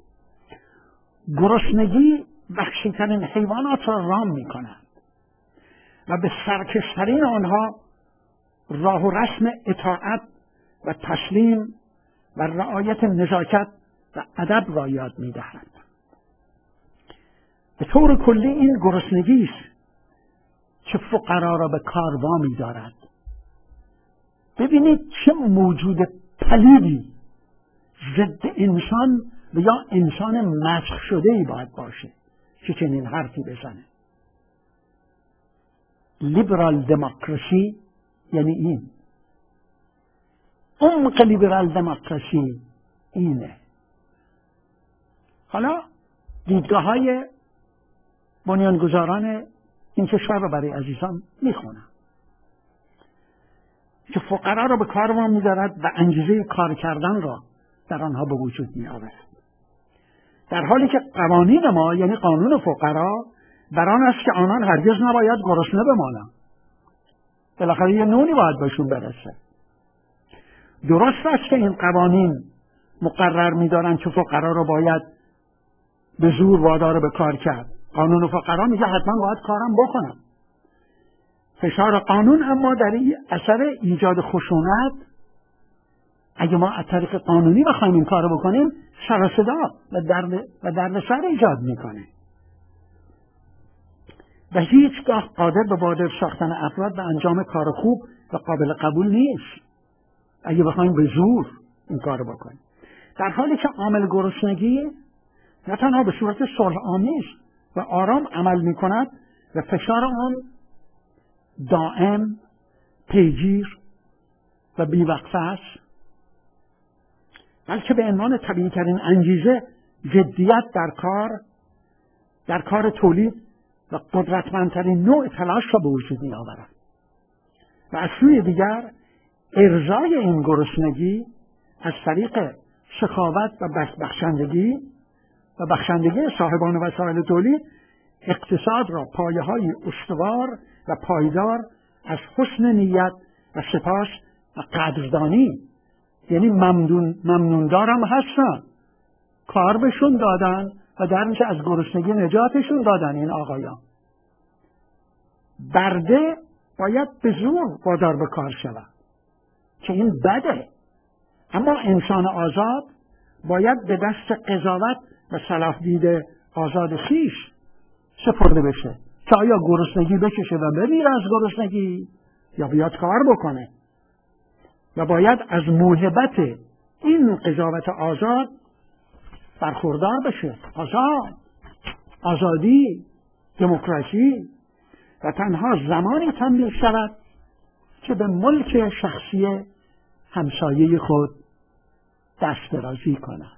گرسنگی وحشی‌ترین حیوانات را رام می‌کند و به سرکشترین آنها راه و رسم اطاعت و تسلیم و رعایت نزاکت و ادب را یاد می‌دهد. به طور کلی این گرسنگی است که فقرا را به کار وامی دارد. ببینید چه موجود پلیدی ضد انسان و یا انسان مسخ شده ای باید باشه که چنین حرفی بزنه. لیبرال دموکراسی یعنی این. عمق لیبرال دموکراسی اینه. حالا دیدگاه های بنیانگذاران این کشور رو برای عزیزان میخونم که فقرا را به کار وامی می‌دارد و انگیزه کار کردن را در آنها به وجود می‌آورد، در حالی که قوانین ما یعنی قانون فقرا بر آن است که آنان هرگز نباید گرسنه بمانند. بالاخره یه نونی باید بهشون برسه. درست است که این قوانین مقرر می‌دارند که فقرا را باید به زور وادار به کار کرد. قانون فقرا میگه حتما باید کارم بکنم. فشار قانون اما در اثر ایجاد خشونت، اگه ما از طریق قانونی بخوایم این کارو بکنیم، سر و صدا و درد و دردسر ایجاد میکنه و هیچگاه قادر به وادار ساختن افراد به انجام کار خوب و قابل قبول نیست اگه بخوایم به زور این کارو بکنیم. در حالی که عامل گرسنگی نه تنها به صورت صلح‌آمیز و آرام عمل میکند و فشار آن دائم، پیگیر و بیوقفه است، بلکه به عنوان طبیعی ترین انگیزه جدیت در کار در کار تولید و قدرتمندترین نوع تلاش را به وجود می آورد و از سوی دیگر ارضای این گرسنگی از طریق سخاوت و بخشندگی و بخشندگی صاحبان وسایل تولید اقتصاد را پایه های استوار و پایدار از حسن نیت و سپاس و قدردانی، یعنی ممنون ممنوندارم هستن، کار بهشون دادن و در اینکه از گرسنگی نجاتشون دادن. این آقایان برده باید به زور وادار به کار شود که این بده، اما انسان آزاد باید به دست قضاوت و صلاح دید آزاد خویش سپرده بشه که آیا گرسنگی بکشه و بمیره از گرسنگی یا بیاد کار بکنه، و باید از موهبت این قضاوت آزاد برخوردار بشه. آزاد، آزادی، دموکراسی، و تنها زمانی تملیک شود که به ملک شخصی همسایه خود دست درازی کند.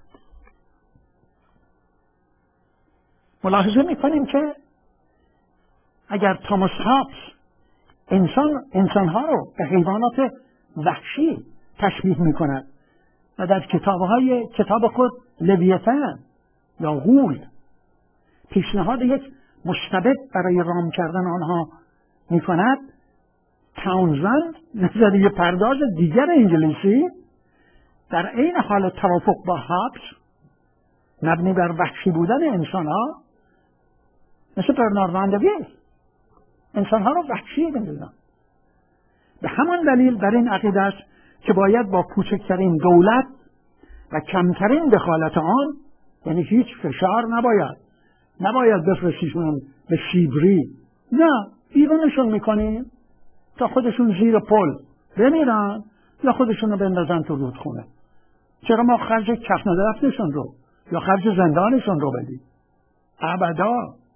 ملاحظه میکنیم که اگر توماس هابز انسان انسانها رو به حیوانات وحشی تشبیه میکند و در کتابهای کتاب خود لویتن یا غول پیشنهاد یک مستبد برای رام کردن آنها میکند، تاونزند نظریه پرداز دیگر انگلیسی در عین حال توافق با هابز مبنی بر وحشی بودن انسانها، مثل برنارد واندویل انسانها رو وحشی میدونن. به همان دلیل در این عقیده است که باید با کوچکترین دولت و کمترین دخالت آن، یعنی هیچ فشار نباید نباید بفرستیشون به شیبری، نه، بیرونشون میکنیم تا خودشون زیر پل بمیرن یا خودشون رو بندازن تو رودخونه. چرا ما خرج کف ندرفتشون رو یا خرج زندانشون رو بدیم؟ ابدا.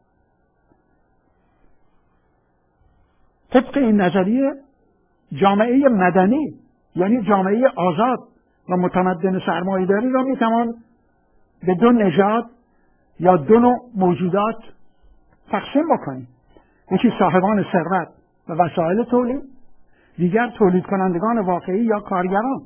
طبق این نظریه جامعه مدنی، یعنی جامعه آزاد و متمدن سرمایه‌داری را میتوان به دو نژاد یا دو نوع موجودات تقسیم بکنیم. یکی صاحبان ثروت و وسایل تولید، دیگر تولید کنندگان واقعی یا کارگران.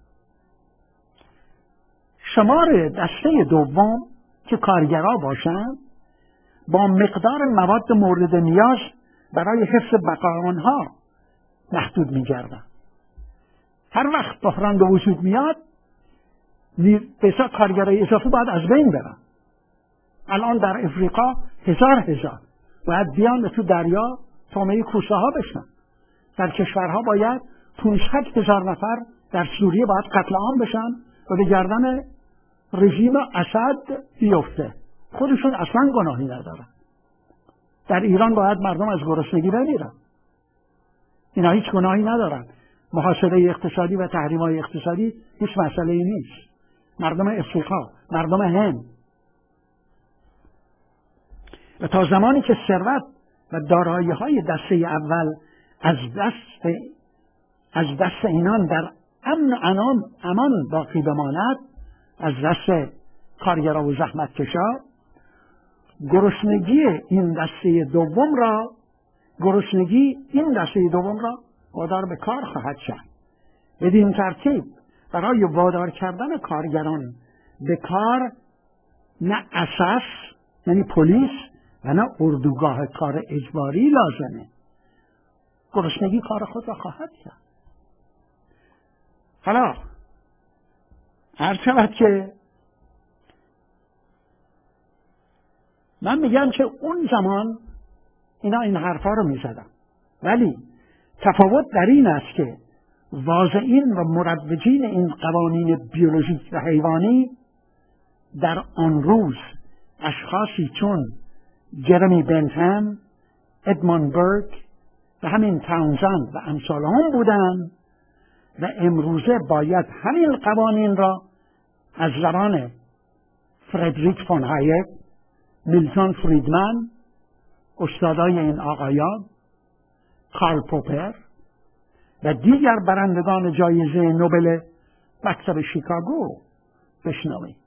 شمار دسته دوم که کارگرها باشند با مقدار مواد مورد نیاز برای حفظ بقای آنها محدود می‌گردند. هر وقت بحران به وجود میاد بسیار کارگرای اضافی باید از بین برن. الان در افریقا هزار هزار باید بیان تو دریا طعمه کوسه ها بشن. در کشورها باید پانصد هزار نفر در سوریه باید قتل عام بشن و به گردن رژیم اسد بیفته، خودشون اصلا گناهی ندارن. در ایران باید مردم از گرسنگی بمیرن، اینا هیچ گناهی ندارن. محاصره اقتصادی و تحریم‌های اقتصادی هیچ مسئله ای نیست. مردم افریقا، مردم هند، و تا زمانی که ثروت و دارایی‌های دسته اول از دست از دست اینان در امن و امان امان باقی بماند، از دست کارگرها و زحمتکشا، گرسنگی این دسته دوم را گرسنگی این دسته دوم را وادار به کار خواهد شد. بدین ترتیب برای وادار کردن کارگران به کار نه اساس یعنی پلیس و نه اردوگاه کار اجباری لازمه. گرسنگی کار خود را خواهد کرد. حالا عرض شود که من میگم که اون زمان اینا این حرفا رو میزدن، ولی تفاوت در این است که واضعین و مروجین این قوانین بیولوژیک و حیوانی در آن روز اشخاصی چون جرمی بنتهم، ادموند برک و همین تاونزند و امثال هم بودند و امروزه باید همین قوانین را از زبان فردریک فون هایک، میلتون فریدمن، استادای این آقایان، کارل پوپر و دیگر برندگان جایزه نوبل مکتب شیکاگو بشنویم.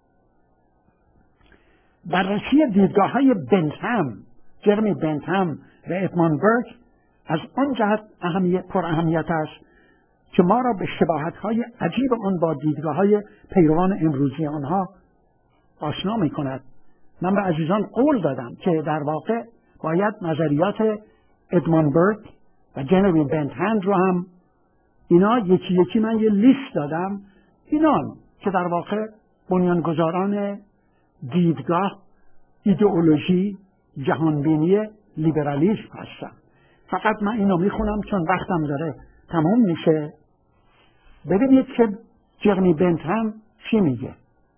بررسی دیدگاه‌های بنتهم، جرمی بنتهم و ادموند برک از آن جهت اهمیت پر اهمیت است که ما را به شباهت‌های عجیب آن با دیدگاه‌های پیروان امروزی آنها آشنا می‌کند. من به عزیزان قول دادم که در واقع باید نظریات ادموند برک و جرمی بنتهام رو هم، اینا یکی یکی من یه لیست دادم، اینان که در واقع بنیانگذاران دیدگاه، ایدئولوژی، جهانبینی لیبرالیسم هستن. فقط من اینو میخونم چون وقتم داره تمام میشه. ببینید که جرمی بنتهام چی میگه.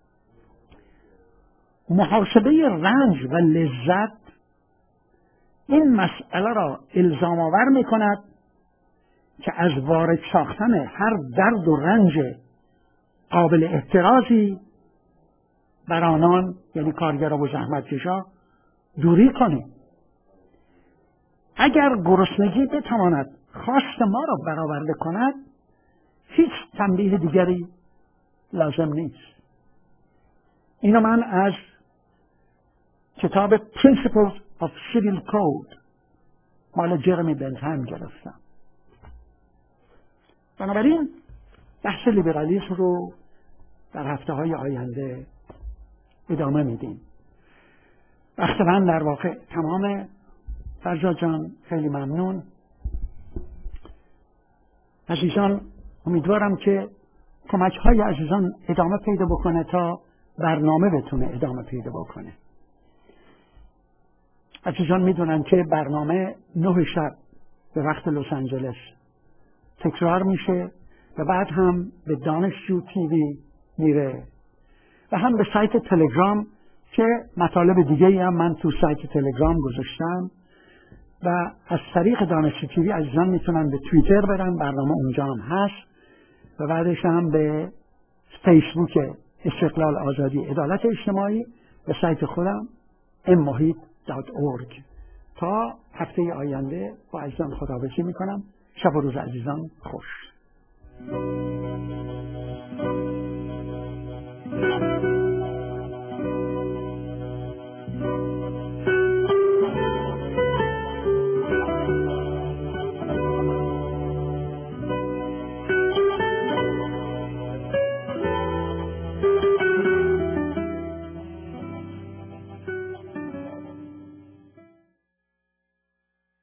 محاسبه رنج و لذت این مسئله را الزام آور میکند که از وارد ساختن هر درد و رنج قابل احترازی بر آنان، یعنی کارگران و زحمتکشا، دوری کنیم. اگر گرسنگی بتواند خواست ما را برآورده کند، هیچ تنبیه دیگری لازم نیست. اینو من از کتاب Principles of Civil Code مال جرمی بنتهام گرفتم. بنابراین بحث لیبرالیسم رو در هفته های آینده ادامه میدیم. وقت من در واقع تمامه. فرزاد جان خیلی ممنون. عزیزان امیدوارم که کمک های عزیزان ادامه پیدا بکنه تا برنامه بتونه ادامه پیدا بکنه. عزیزان میدونن که برنامه نه شب به وقت لس آنجلس تکرار میشه و بعد هم به دانشجو تیوی میره و هم به سایت تلگرام که مطالب دیگه هم من تو سایت تلگرام گذاشتم و از طریق دانشجو تیوی عزیزان میتونن به توییتر برن، برنامه اونجا هم هست، و بعدش هم به فیسبوک استقلال آزادی عدالت اجتماعی و سایت خودم ام محیط دات اورگ. تا هفته آینده با عزیزان خداحافظی میکنم. شب و روز عزیزان خوش.